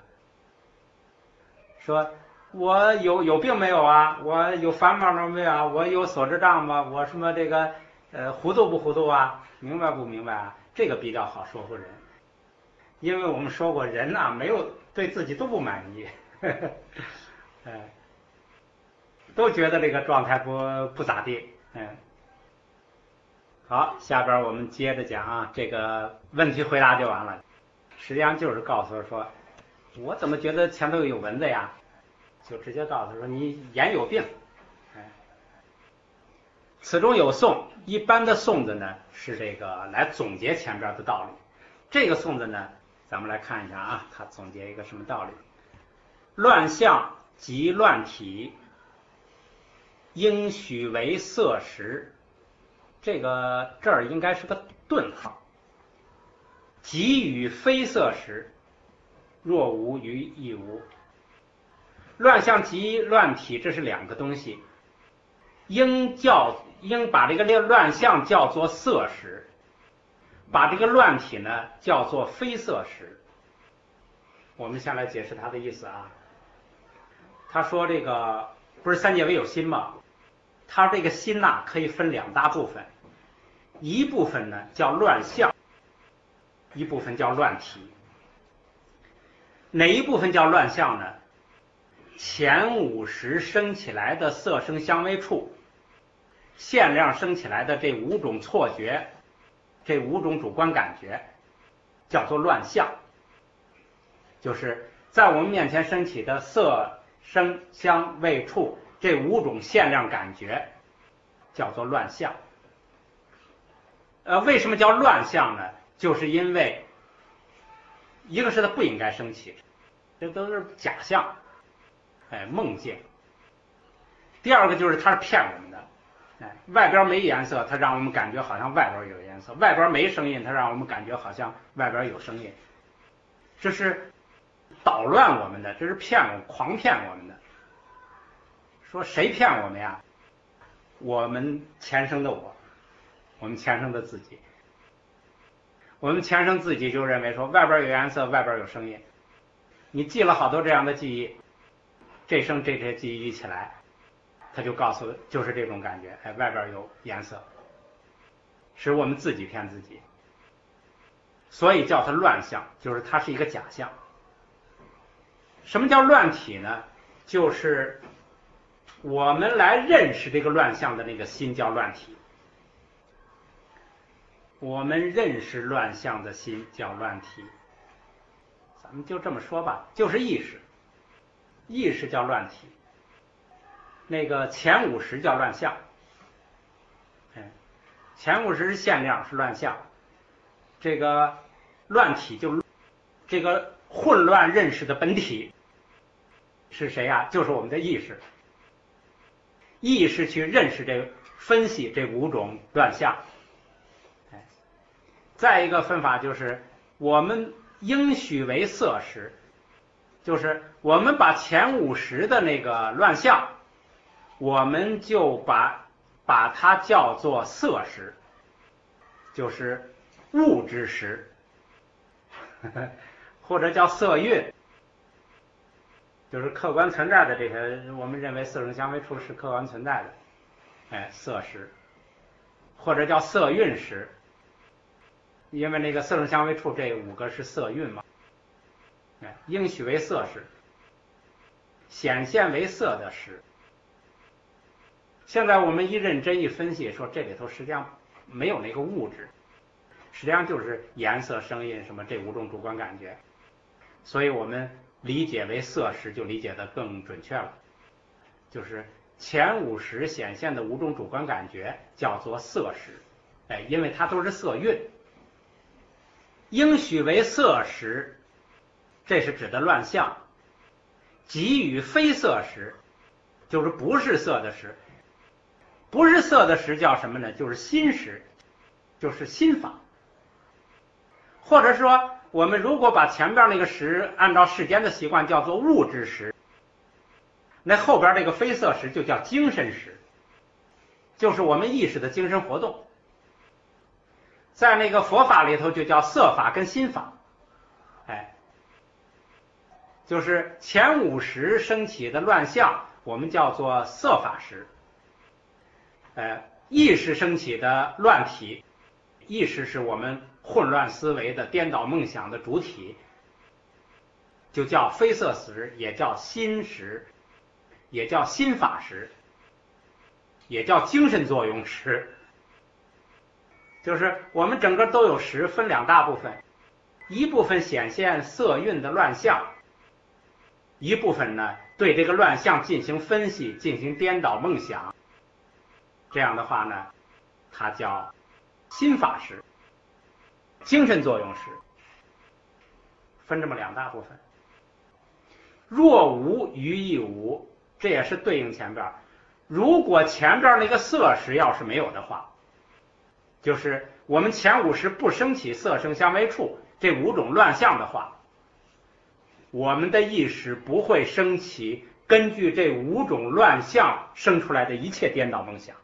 说我有有病没有啊？我有烦恼吗没有啊？我有所知障吗？我什么这个呃糊涂不糊涂啊？明白不明白啊？这个比较好说服人，因为我们说过人呐、啊，没有对自己都不满意，呵呵，哎，都觉得这个状态不不咋地，嗯。好，下边我们接着讲啊，这个问题回答就完了。实际上就是告诉他说，我怎么觉得前头有蚊子呀？就直接告诉他说，你眼有病。哎，此中有颂，一般的颂子呢是这个来总结前边的道理。这个颂子呢，咱们来看一下啊，他总结一个什么道理？乱象即乱体，应许为色识。这个这儿应该是个顿号。即与非色识，若无于亦无。乱象即乱体，这是两个东西，应叫应把这个乱象叫做色识，把这个乱体呢叫做非色识。我们先来解释他的意思啊。他说这个不是三界唯有心吗？他这个心呐、啊、可以分两大部分，一部分呢叫乱象，一部分叫乱体。哪一部分叫乱象呢？前五识升起来的色声香味触，限量升起来的这五种错觉，这五种主观感觉叫做乱象，就是在我们面前升起的色声香味触这五种限量感觉叫做乱象。呃，为什么叫乱象呢？就是因为一个是它不应该升起，这都是假象，哎，梦境。 第二个就是它是骗我们的，哎，外边没颜色，它让我们感觉好像外边有颜色；外边没声音，它让我们感觉好像外边有声音。这是捣乱我们的，这是骗我，狂骗我们的。说谁骗我们呀？我们前生的我，我们前生的自己。我们前生自己就认为说外边有颜色，外边有声音。你记了好多这样的记忆，这生这些记忆一起来，他就告诉就是这种感觉，哎，外边有颜色，使我们自己骗自己，所以叫它乱象，就是它是一个假象。什么叫乱体呢？就是我们来认识这个乱象的那个心叫乱体，我们认识乱象的心叫乱体。咱们就这么说吧，就是意识，意识叫乱体，那个前五识叫乱象。哎，前五识是限量，是乱象。这个乱体就这个混乱认识的本体是谁啊？就是我们的意识。意识去认识这个分析这五种乱象。哎，再一个分法就是我们应许为色识，就是我们把前五识的那个乱象，我们就把把它叫做色识，就是物之识，或者叫色蕴，就是客观存在的这些，我们认为色声香味触是客观存在的，哎，色识，或者叫色蕴识，因为那个色声香味触这五个是色蕴嘛，哎，应许为色识，显现为色的识。现在我们一认真一分析，说这里头实际上没有那个物质，实际上就是颜色、声音什么这五种主观感觉，所以我们理解为色识就理解得更准确了，就是前五识显现的五种主观感觉叫做色识，哎，因为它都是色蕴。应许为色识，这是指的乱象。给予非色识，就是不是色的识。不是色的识叫什么呢？就是心识，就是心法。或者说我们如果把前边那个识按照世间的习惯叫做物质识，那后边这个非色识就叫精神识，就是我们意识的精神活动。在那个佛法里头就叫色法跟心法，哎，就是前五识升起的乱象我们叫做色法识，呃，意识升起的乱体，意识是我们混乱思维的颠倒梦想的主体，就叫非色识，也叫心识，也叫心法识，也叫精神作用识。就是我们整个都有识，分两大部分，一部分显现色蕴的乱象，一部分呢对这个乱象进行分析，进行颠倒梦想。这样的话呢，它叫心法识，精神作用识，分这么两大部分。若无余亦无，这也是对应前边。如果前边那个色识要是没有的话，就是我们前五识不升起色声香味触这五种乱象的话，我们的意识不会升起根据这五种乱象生出来的一切颠倒梦想。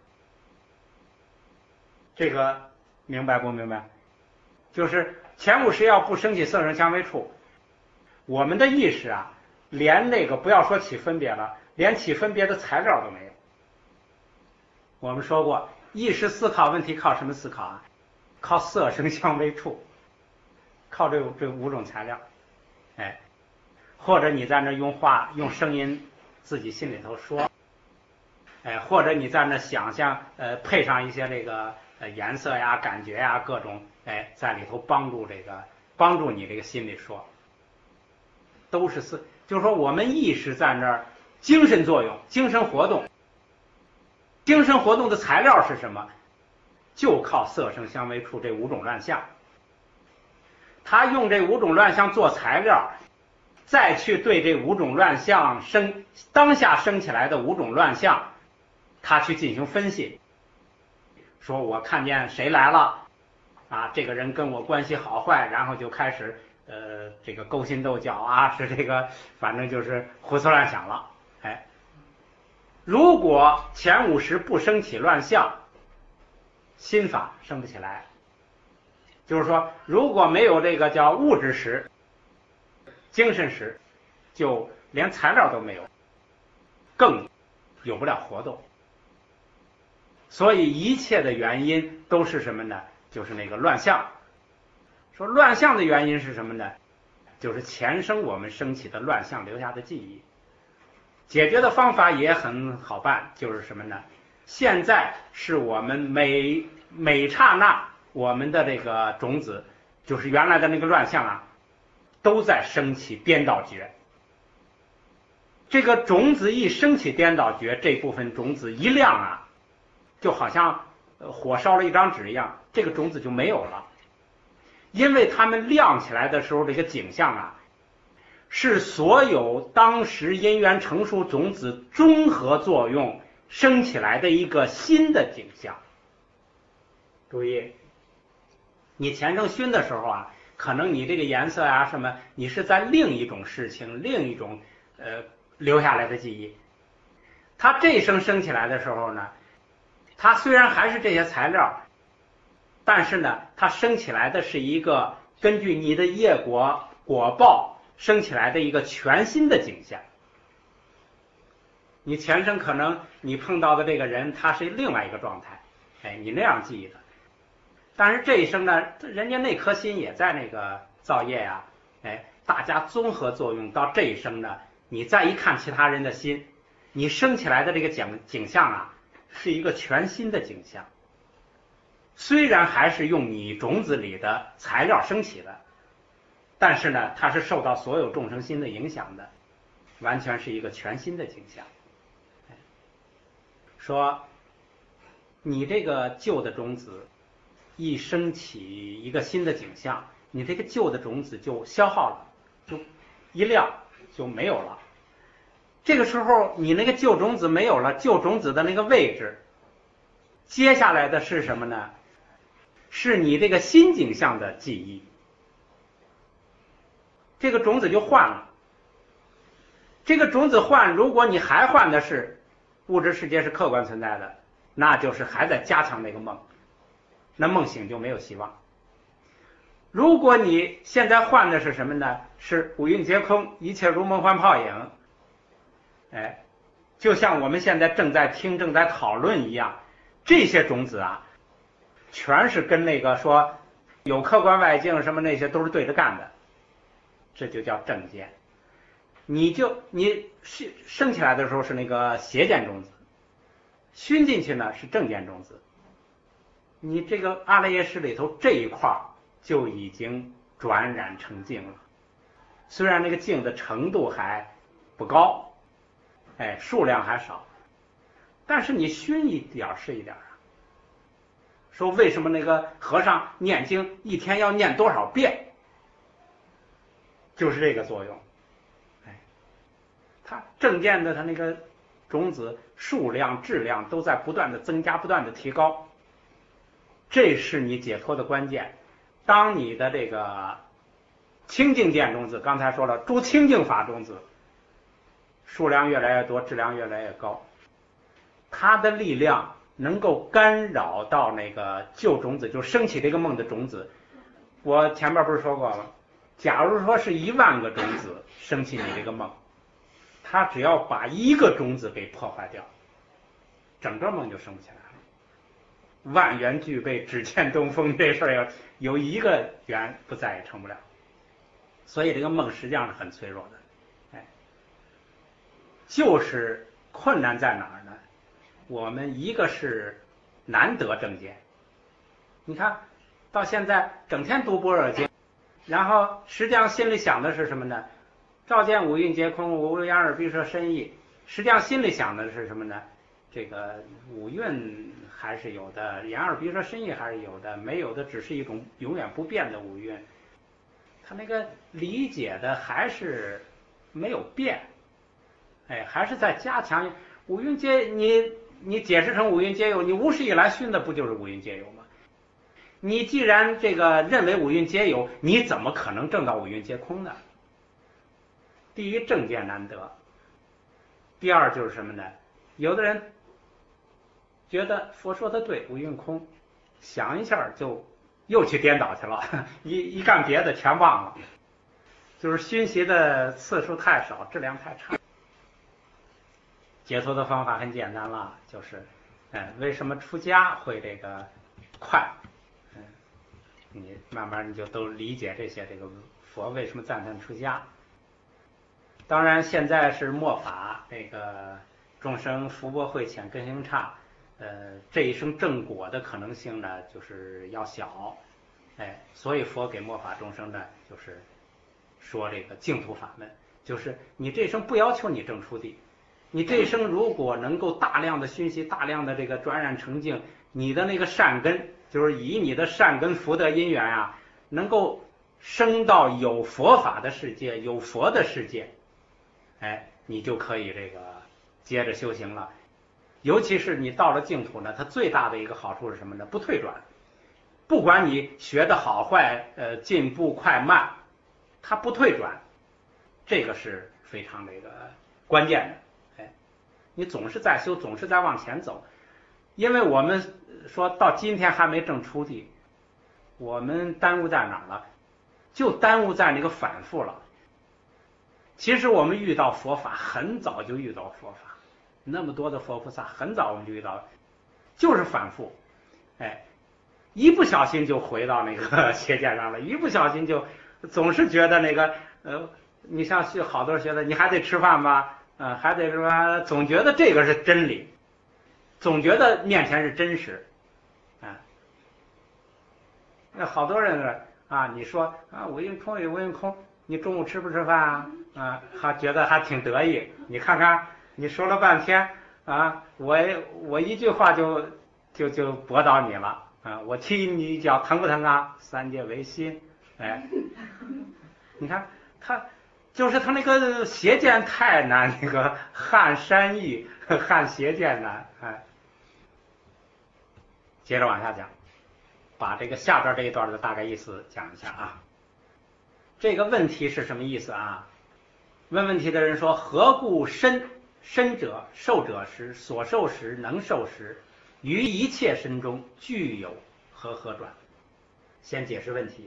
这个明白不明白？就是前五识要不升起色声香味触，我们的意识啊，连那个不要说起分别了，连起分别的材料都没有。我们说过，意识思考问题靠什么思考啊？靠色声香味触，靠这这五种材料，哎，或者你在那用话用声音自己心里头说，哎，或者你在那想象，呃，配上一些这个呃颜色呀、感觉呀各种，哎，在里头帮助这个帮助你这个心里说，都是思，就是说我们意识在那儿精神作用、精神活动。精神活动的材料是什么？就靠色声香味触这五种乱象。他用这五种乱象做材料，再去对这五种乱象生当下生起来的五种乱象他去进行分析，说我看见谁来了啊，这个人跟我关系好坏，然后就开始呃这个勾心斗角啊，是这个反正就是胡思乱想了。哎，如果前五识不生起乱象，心法生不起来。就是说，如果没有这个叫物质识、精神识，就连材料都没有，更有不了活动。所以一切的原因都是什么呢？就是那个乱象。说乱象的原因是什么呢？就是前生我们升起的乱象留下的记忆。解决的方法也很好办，就是什么呢？现在是我们每每刹那我们的这个种子，就是原来的那个乱象啊，都在升起颠倒觉。这个种子一升起颠倒觉，这部分种子一亮啊，就好像火烧了一张纸一样，这个种子就没有了。因为它们亮起来的时候，这个景象啊，是所有当时因缘成熟种子综合作用生起来的一个新的景象。注意，你前生熏的时候啊，可能你这个颜色啊什么，你是在另一种事情、另一种呃留下来的记忆。它这一生升起来的时候呢，它虽然还是这些材料，但是呢，它升起来的是一个根据你的业果果报升起来的一个全新的景象。你前生可能你碰到的这个人，他是另外一个状态，哎，你那样记忆的。但是这一生呢，人家那颗心也在那个造业呀、啊，哎，大家综合作用到这一生呢，你再一看其他人的心，你升起来的这个景景象啊，是一个全新的景象。虽然还是用你种子里的材料升起的，但是呢，它是受到所有众生心的影响的，完全是一个全新的景象。说你这个旧的种子一升起一个新的景象，你这个旧的种子就消耗了，就一亮就没有了。这个时候你那个旧种子没有了，旧种子的那个位置，接下来的是什么呢？是你这个新景象的记忆，这个种子就换了。这个种子换，如果你还换的是物质世界是客观存在的，那就是还在加强那个梦，那梦醒就没有希望。如果你现在换的是什么呢？是五蕴皆空，一切如梦幻泡影，哎，就像我们现在正在听正在讨论一样，这些种子啊，全是跟那个说有客观外境什么那些都是对着干的，这就叫正见。你就你生起来的时候是那个邪见种子，熏进去呢是正见种子，你这个阿赖耶识里头这一块就已经转染成净了。虽然那个净的程度还不高，哎，数量还少，但是你熏一点是一点啊。说为什么那个和尚念经一天要念多少遍，就是这个作用。哎，它正见的它那个种子数量质量都在不断的增加，不断的提高，这是你解脱的关键。当你的这个清净见种子，刚才说了诸清净法种子数量越来越多，质量越来越高，它的力量能够干扰到那个旧种子，就升起这个梦的种子。我前面不是说过吗？假如说是一万个种子升起你这个梦，它只要把一个种子给破坏掉，整个梦就升不起来了。万缘俱备，只欠东风，这事儿要有一个缘不在也成不了。所以这个梦实际上是很脆弱的。哎，就是困难在哪儿呢？我们一个是难得正见，你看到现在整天读般若经，然后实际上心里想的是什么呢？照见五蕴皆空，无眼耳鼻舌身意。实际上心里想的是什么呢？这个五蕴还是有的，眼耳鼻舌身意还是有的，没有的只是一种永远不变的五蕴。他那个理解的还是没有变，哎，还是在加强五蕴皆你你解释成五蕴皆有，你无始以来熏的不就是五蕴皆有吗？你既然这个认为五蕴皆有，你怎么可能证到五蕴皆空呢？第一，正见难得。第二就是什么呢？有的人觉得佛说的对，五蕴空，想一下就又去颠倒去了，一一干别的全忘了，就是熏习的次数太少，质量太差。解脱的方法很简单了，就是，嗯，为什么出家会这个快？嗯，你慢慢你就都理解这些，这个佛为什么赞叹出家。当然，现在是末法，这个众生福薄慧浅，根性差，呃，这一生正果的可能性呢，就是要小，哎，所以佛给末法众生呢，就是说这个净土法门，就是你这一生不要求你证出地，你这一生如果能够大量的熏习，大量的这个转染成净，你的那个善根，就是以你的善根福德因缘啊，能够升到有佛法的世界，有佛的世界。哎，你就可以这个接着修行了。尤其是你到了净土呢，它最大的一个好处是什么呢？不退转。不管你学的好坏，呃，进步快慢，它不退转，这个是非常这个关键的。哎，你总是在修，总是在往前走。因为我们说到今天还没证出地，我们耽误在哪儿了？就耽误在那个反复了。其实我们遇到佛法很早就遇到佛法，那么多的佛菩萨很早我们就遇到，就是反复，哎，一不小心就回到那个邪见上了，一不小心就总是觉得那个呃，你像好多人觉得你还得吃饭吧，呃，还得什么，总觉得这个是真理，总觉得面前是真实，啊，那好多人啊，你说啊五蕴空有五蕴空，你中午吃不吃饭啊？啊，还觉得还挺得意。你看看，你说了半天啊，我我一句话就就就驳倒你了啊！我踢你一脚，疼不疼啊？三界唯心，哎，你看他就是他那个邪见太难，那个撼山易，撼邪见难，哎。接着往下讲，把这个下边这一段的大概意思讲一下啊。这个问题是什么意思啊？问问题的人说：何故身身者受者时，所受时能受时，于一切身中具有和合转？先解释问题。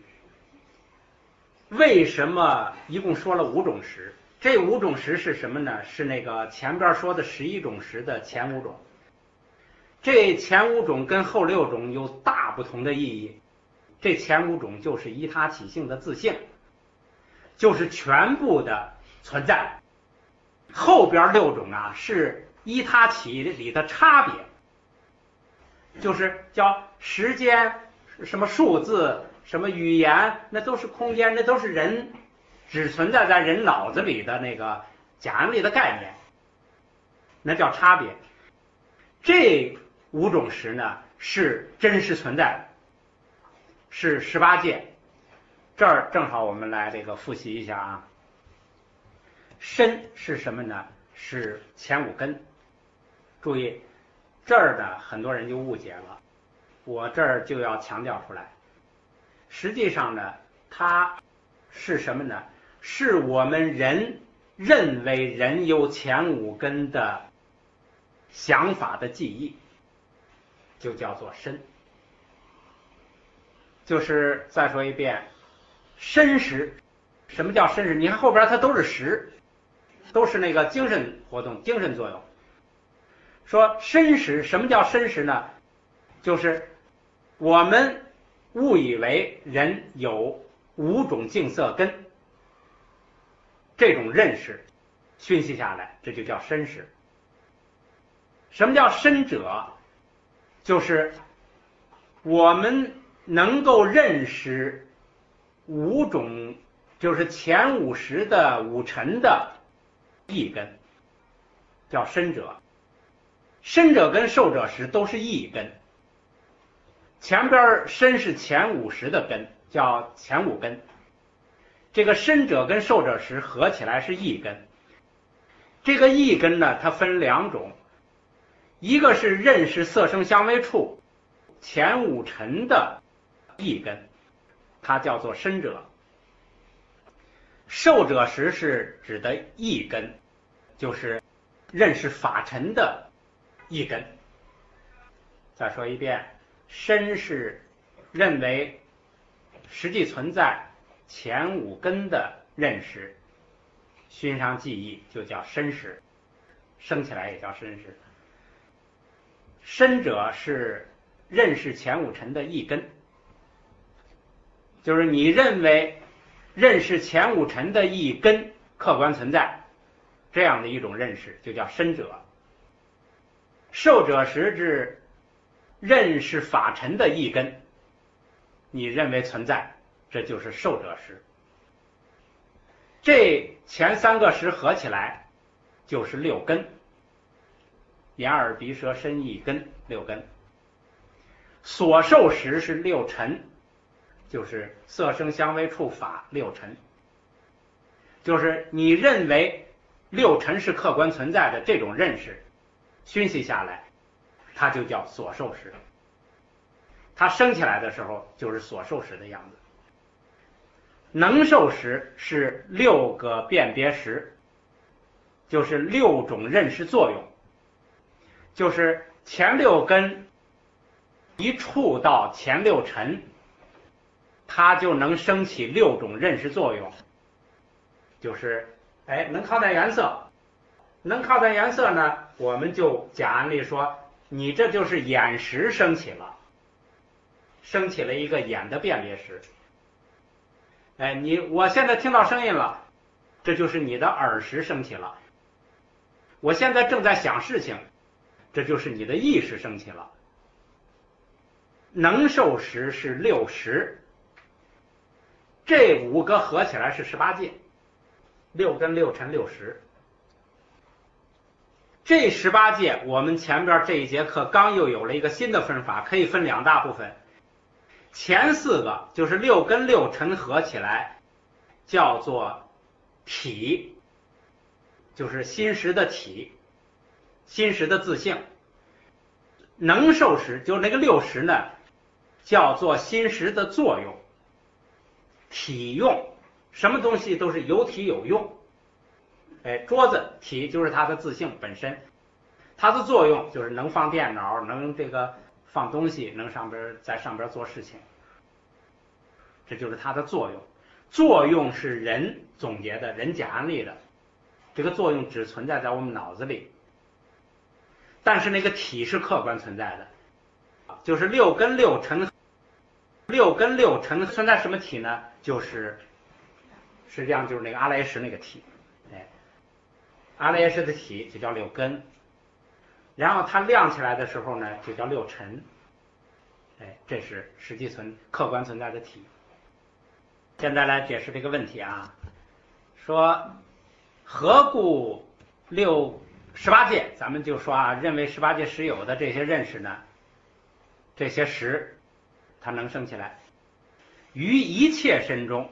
为什么一共说了五种识？这五种识是什么呢？是那个前边说的十一种识的前五种。这前五种跟后六种有大不同的意义。这前五种就是依他起性的自性，就是全部的存在。后边六种啊是依他起里的差别，就是叫时间、什么数字、什么语言，那都是空间，那都是人只存在在人脑子里的那个假象里的概念，那叫差别。这五种识呢是真实存在的，是十八界。这儿正好我们来这个复习一下啊。身是什么呢？是前五根。注意，这儿呢很多人就误解了，我这儿就要强调出来。实际上呢，它是什么呢？是我们人认为人有前五根的想法的记忆，就叫做身。就是再说一遍，身识，什么叫身识？你看后边它都是识，都是那个精神活动、精神作用。说身识，什么叫身识呢？就是我们误以为人有五种净色根，这种认识熏习下来，这就叫身识。什么叫身者？就是我们能够认识五种，就是前五识的五尘的意根，叫身者。身者跟受者识都是意根，前边身是前五识的根，叫前五根。这个身者跟受者识合起来是意根。这个意根呢，它分两种， 一个是认识色声香味触前五尘的意根，它叫做身者。受者识是指的意根，就是认识法尘的意根。再说一遍，身是认为实际存在前五根的认识，熏伤记忆就叫身识，生起来也叫身识。身者是认识前五尘的意根，就是你认为认识前五尘的一根客观存在，这样的一种认识就叫身者。受者识指认识法尘的一根，你认为存在，这就是受者识。这前三个识合起来就是六根，眼耳鼻舌身意根，六根。所受识是六尘，就是色声香味触法六尘，就是你认为六尘是客观存在的这种认识熏习下来，它就叫所受识。它升起来的时候就是所受识的样子。能受识是六个辨别识，就是六种认识作用，就是前六根一触到前六尘，它就能升起六种认识作用，就是哎，能看到颜色，能看到颜色呢，我们就讲案例说，你这就是眼识升起了，升起了一个眼的辨别识。哎，你我现在听到声音了，这就是你的耳识升起了。我现在正在想事情，这就是你的意识升起了。能受识是六识，这五个合起来是十八界，六根六尘六识。这十八界我们前边这一节课刚又有了一个新的分法，可以分两大部分。前四个就是六根六尘合起来叫做体，就是心识的体，心识的自性。能受识就是那个六识呢，叫做心识的作用。体用，什么东西都是有体有用。哎，桌子体就是它的自性本身，它的作用就是能放电脑，能这个放东西，能上边在上边做事情，这就是它的作用。作用是人总结的，人讲案例的，这个作用只存在在我们脑子里，但是那个体是客观存在的，就是六根六尘，六根六尘存在什么体呢？就是实际上就是那个阿赖耶识那个体，哎，阿赖耶识的体就叫六根，然后它亮起来的时候呢，就叫六尘，哎，这是实际存客观存在的体。现在来解释这个问题啊，说何故六十八界，咱们就说啊，认为十八界实有的这些认识呢，这些识它能升起来，于一切身中，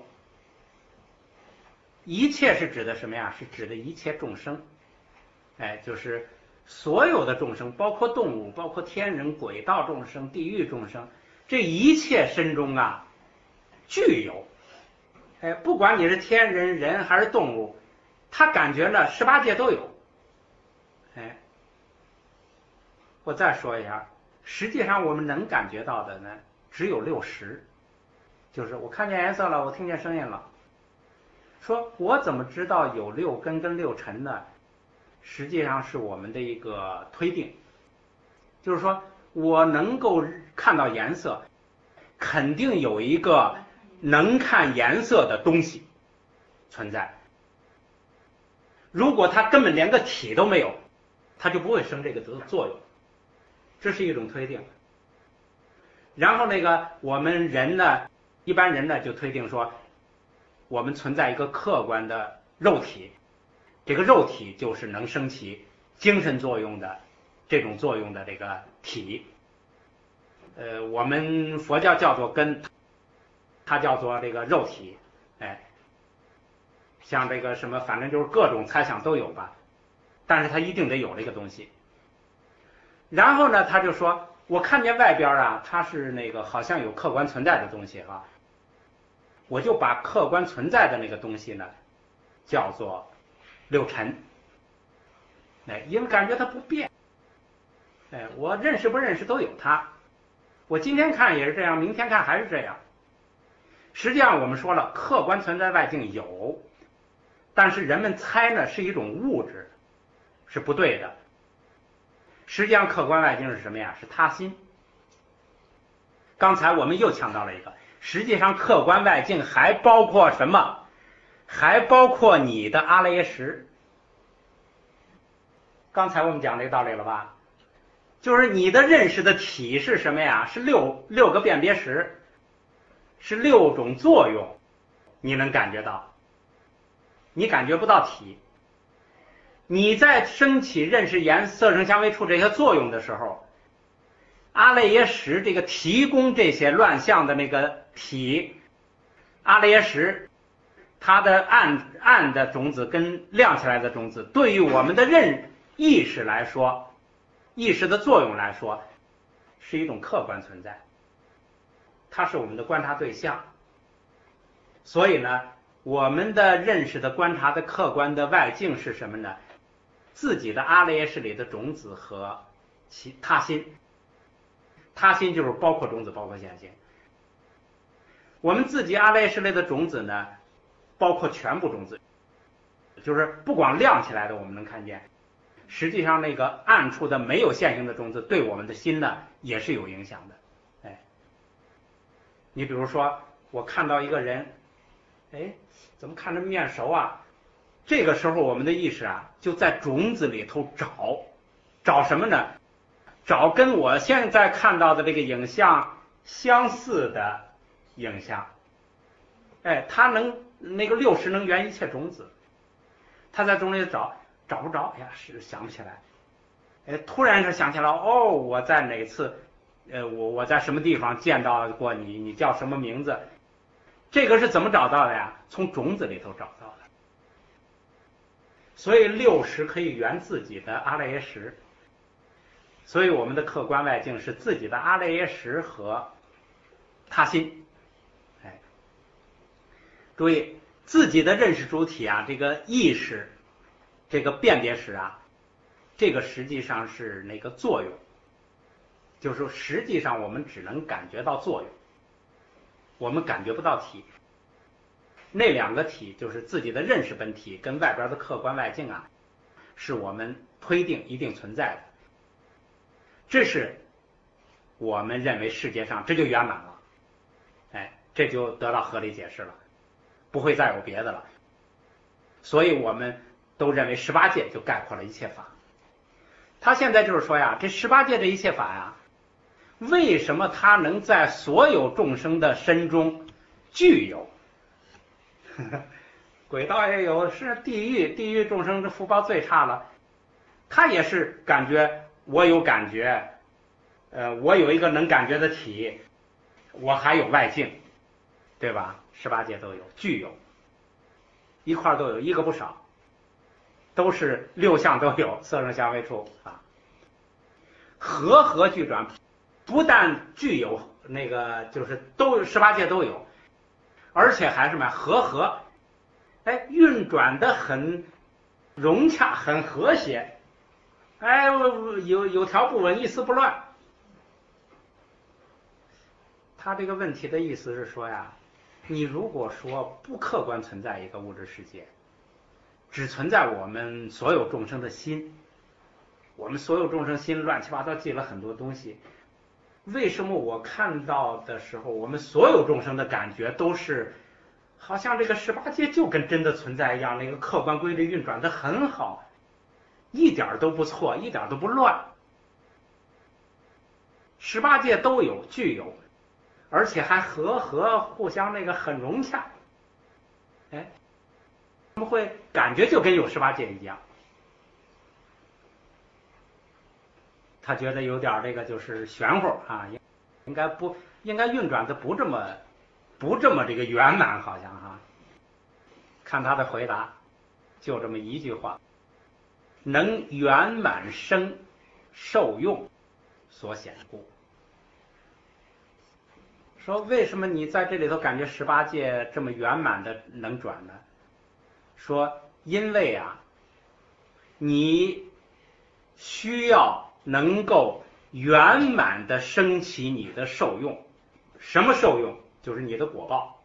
一切是指的什么呀？是指的一切众生，哎，就是所有的众生，包括动物，包括天人、鬼道众生、地狱众生，这一切身中啊，具有。哎，不管你是天人、人还是动物，他感觉呢，十八界都有。哎，我再说一下，实际上我们能感觉到的呢，只有六识，就是我看见颜色了，我听见声音了。说我怎么知道有六根跟六尘呢？实际上是我们的一个推定，就是说我能够看到颜色，肯定有一个能看颜色的东西存在。如果它根本连个体都没有，它就不会生这个作用，这是一种推定。然后那个我们人呢，一般人呢就推定说，我们存在一个客观的肉体，这个肉体就是能升起精神作用的这种作用的这个体。呃，我们佛教叫做根，它叫做这个肉体。哎，像这个什么，反正就是各种猜想都有吧，但是它一定得有这个东西。 然后呢，他就说，我看见外边啊，它是那个好像有客观存在的东西哈，我就把客观存在的那个东西呢，叫做六尘。哎，因为感觉它不变。哎，我认识不认识都有它，我今天看也是这样，明天看还是这样。实际上我们说了，客观存在外境有，但是人们猜呢是一种物质，是不对的。实际上客观外境是什么呀？是他心。刚才我们又强调了一个，实际上客观外境还包括什么？还包括你的阿赖耶识。刚才我们讲这个道理了吧？就是你的认识的体是什么呀？是六六个辨别识，是六种作用，你能感觉到，你感觉不到体。你在升起认识言色声香味触这些作用的时候，阿赖耶识这个提供这些乱象的那个体，阿赖耶识它的暗暗的种子跟亮起来的种子，对于我们的认意识来说，意识的作用来说，是一种客观存在，它是我们的观察对象。所以呢，我们的认识的观察的客观的外境是什么呢？自己的阿赖耶识里的种子和其他心，他心就是包括种子，包括现行。我们自己阿赖耶识里的种子呢，包括全部种子，就是不光亮起来的我们能看见，实际上那个暗处的没有现行的种子对我们的心呢也是有影响的。哎，你比如说我看到一个人，哎，怎么看着面熟啊？这个时候我们的意识啊就在种子里头找，找什么呢？找跟我现在看到的这个影像相似的影像。哎，它能那个六识能圆一切种子，他在种里找，找不着，哎呀，是想不起来。哎，突然是想起来，哦，我在哪次，呃，我我在什么地方见到过你，你叫什么名字？这个是怎么找到的呀？从种子里头找到的。所以六识可以圆自己的阿赖耶识，所以我们的客观外境是自己的阿赖耶识和他心。哎，注意自己的认识主体啊，这个意识，这个辨别识啊，这个实际上是那个作用，就是说实际上我们只能感觉到作用，我们感觉不到体。那两个体就是自己的认识本体跟外边的客观外境啊，是我们推定一定存在的。这是我们认为世界上这就圆满了，哎，这就得到合理解释了，不会再有别的了。所以我们都认为十八界就概括了一切法。他现在就是说呀，这十八界的一切法呀，为什么它能在所有众生的身中具有？鬼道也有，是地狱，地狱众生的福报最差了，他也是感觉我有感觉，呃，我有一个能感觉的体，我还有外境，对吧？十八界都有，具有，一块都有，一个不少，都是六项都有，色声香味触啊，和合俱转，不但具有那个，就是都十八界都有。而且还是什么和合，哎，运转的很融洽，很和谐，哎，有有条不紊，一丝不乱。他这个问题的意思是说呀，你如果说不客观存在一个物质世界，只存在我们所有众生的心，我们所有众生心乱七八糟记了很多东西。为什么我看到的时候，我们所有众生的感觉都是好像这个十八界就跟真的存在一样，那个客观规律运转的很好，一点都不错，一点都不乱，十八界都有具有，而且还和合，互相那个很融洽。哎，他们会感觉就跟有十八界一样。他觉得有点这个就是玄乎啊，应该不应该运转的不这么不这么这个圆满，好像哈。看他的回答，就这么一句话：能圆满生受用， 所显故。说为什么你在这里头感觉十八界这么圆满的能转呢？说因为啊，你需要能够圆满的升起你的受用。什么受用？就是你的果报，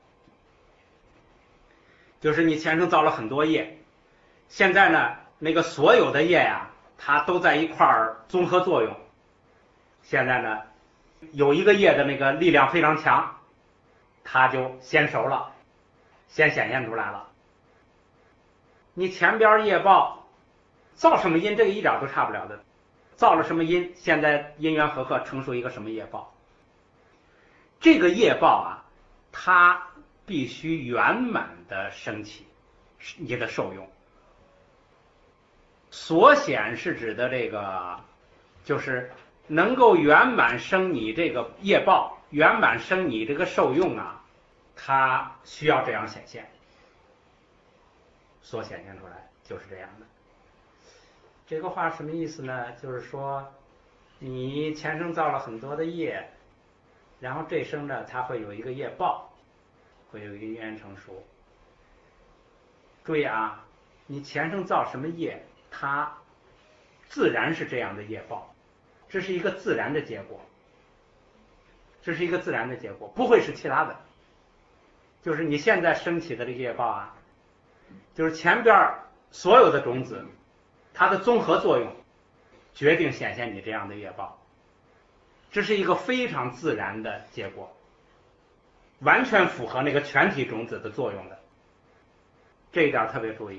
就是你前生造了很多业，现在呢那个所有的业呀、啊，它都在一块儿综合作用，现在呢有一个业的那个力量非常强，它就先熟了，先显现出来了。你前边业报造什么因，这个一点都差不了的，造了什么因，现在因缘和合成熟一个什么业报，这个业报啊，它必须圆满的升起你的受用。所显是指的这个，就是能够圆满生你这个业报，圆满生你这个受用啊，它需要这样显现，所显现出来就是这样的。这个话什么意思呢？就是说你前生造了很多的业，然后这生呢它会有一个业报，会有一个因缘成熟。注意啊，你前生造什么业，它自然是这样的业报，这是一个自然的结果，这是一个自然的结果，不会是其他的。就是你现在升起的这个业报啊，就是前边所有的种子，它的综合作用决定显现你这样的业报，这是一个非常自然的结果，完全符合那个全体种子的作用的，这一点特别注意，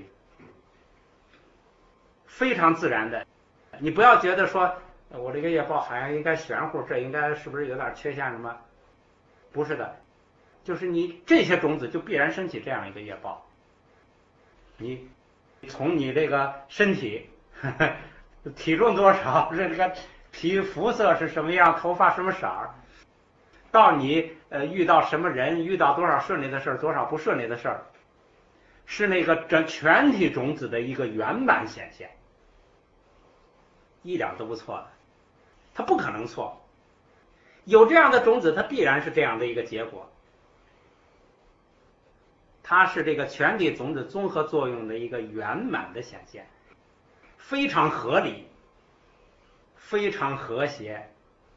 非常自然的。你不要觉得说我这个业报好像应该玄乎，这应该是不是有点缺陷什么？不是的，就是你这些种子就必然升起这样一个业报。你从你这个身体呵呵体重多少，这个皮肤色是什么样，头发什么色儿，到你呃遇到什么人，遇到多少顺利的事儿，多少不顺利的事儿，是那个这全体种子的一个圆满显现，一点都不错的，它不可能错。有这样的种子，它必然是这样的一个结果，它是这个全体种子综合作用的一个圆满的显现，非常合理，非常和谐。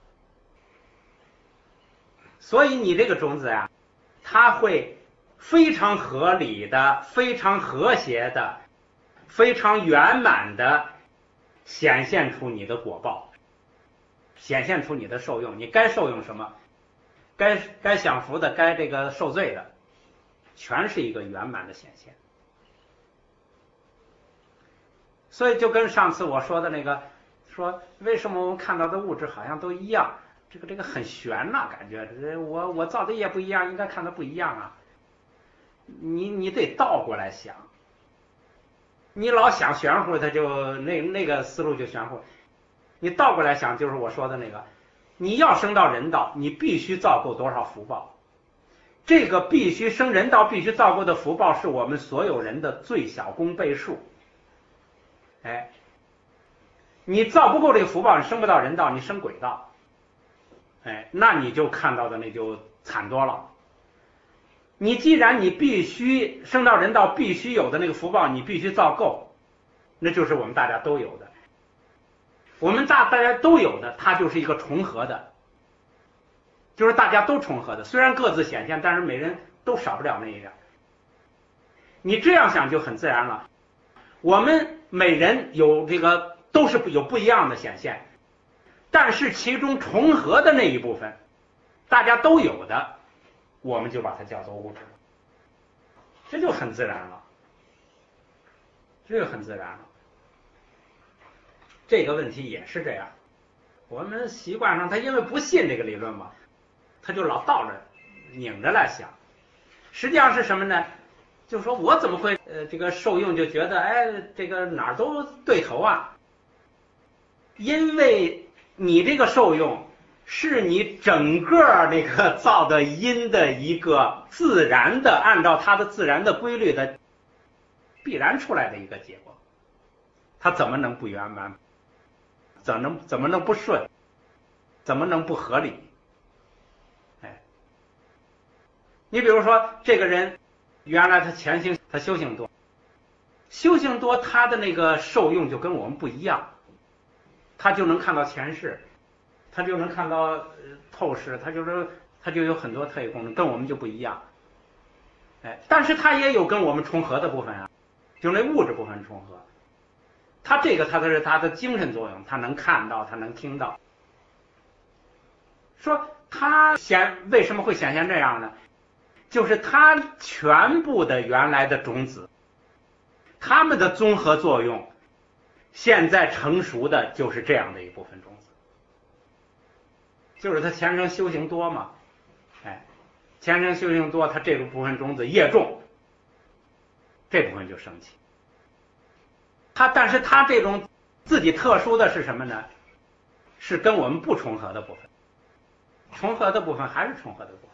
所以你这个种子啊，它会非常合理的、非常和谐的、非常圆满的显现出你的果报，显现出你的受用。你该受用什么，该该享福的，该这个受罪的，全是一个圆满的显现。所以就跟上次我说的那个，说为什么我们看到的物质好像都一样，这个这个很玄呐、啊，感觉我我造的业不一样，应该看的不一样啊。你你得倒过来想，你老想玄乎，它就那那个思路就玄乎。你倒过来想，就是我说的那个，你要升到人道，你必须造够多少福报。这个必须升人道，必须造够的福报，是我们所有人的最小公倍数。哎，你造不够这个福报，你升不到人道，你升鬼道，哎，那你就看到的那就惨多了。你既然你必须升到人道，必须有的那个福报，你必须造够，那就是我们大家都有的，我们大大家都有的，它就是一个重合的，就是大家都重合的，虽然各自显现，但是每人都少不了那一点。你这样想就很自然了。我们每人有这个都是有不一样的显现，但是其中重合的那一部分，大家都有的，我们就把它叫做物质，这就很自然了，这就很自然了。这个问题也是这样，我们习惯上他因为不信这个理论嘛，他就老倒着拧着来想。实际上是什么呢？就是说我怎么会呃这个受用就觉得哎这个哪儿都对头啊？因为你这个受用是你整个那个造的因的一个自然的，按照它的自然的规律的必然出来的一个结果，它怎么能不圆满？怎么能怎么能不顺？ 怎么能不合理？哎，你比如说这个人原来他前行他修行多，修行多他的那个受用就跟我们不一样，他就能看到前世，他就能看到、呃、透视，他就是他就有很多特异功能，跟我们就不一样。哎，但是他也有跟我们重合的部分啊，就那物质部分重合。他这个他的是他的精神作用，他能看到，他能听到。说他显为什么会显现这样呢？就是他全部的原来的种子，他们的综合作用，现在成熟的就是这样的一部分种子，就是他前生修行多嘛，哎，前生修行多，他这个部分种子业重，这部分就升起。他但是他这种自己特殊的是什么呢？是跟我们不重合的部分，重合的部分还是重合的部分。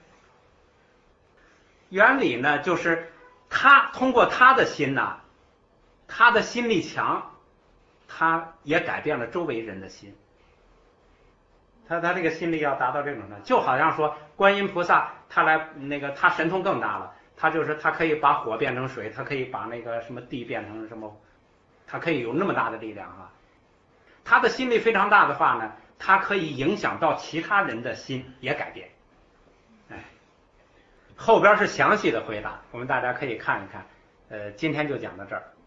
原理呢，就是他通过他的心呐、啊，他的心力强，他也改变了周围人的心。他他这个心力要达到这种程度，就好像说观音菩萨他来那个他神通更大了，他就是他可以把火变成水，他可以把那个什么地变成什么，他可以有那么大的力量啊。他的心力非常大的话呢，他可以影响到其他人的心也改变。哎，后边是详细的回答，我们大家可以看一看。呃，今天就讲到这儿。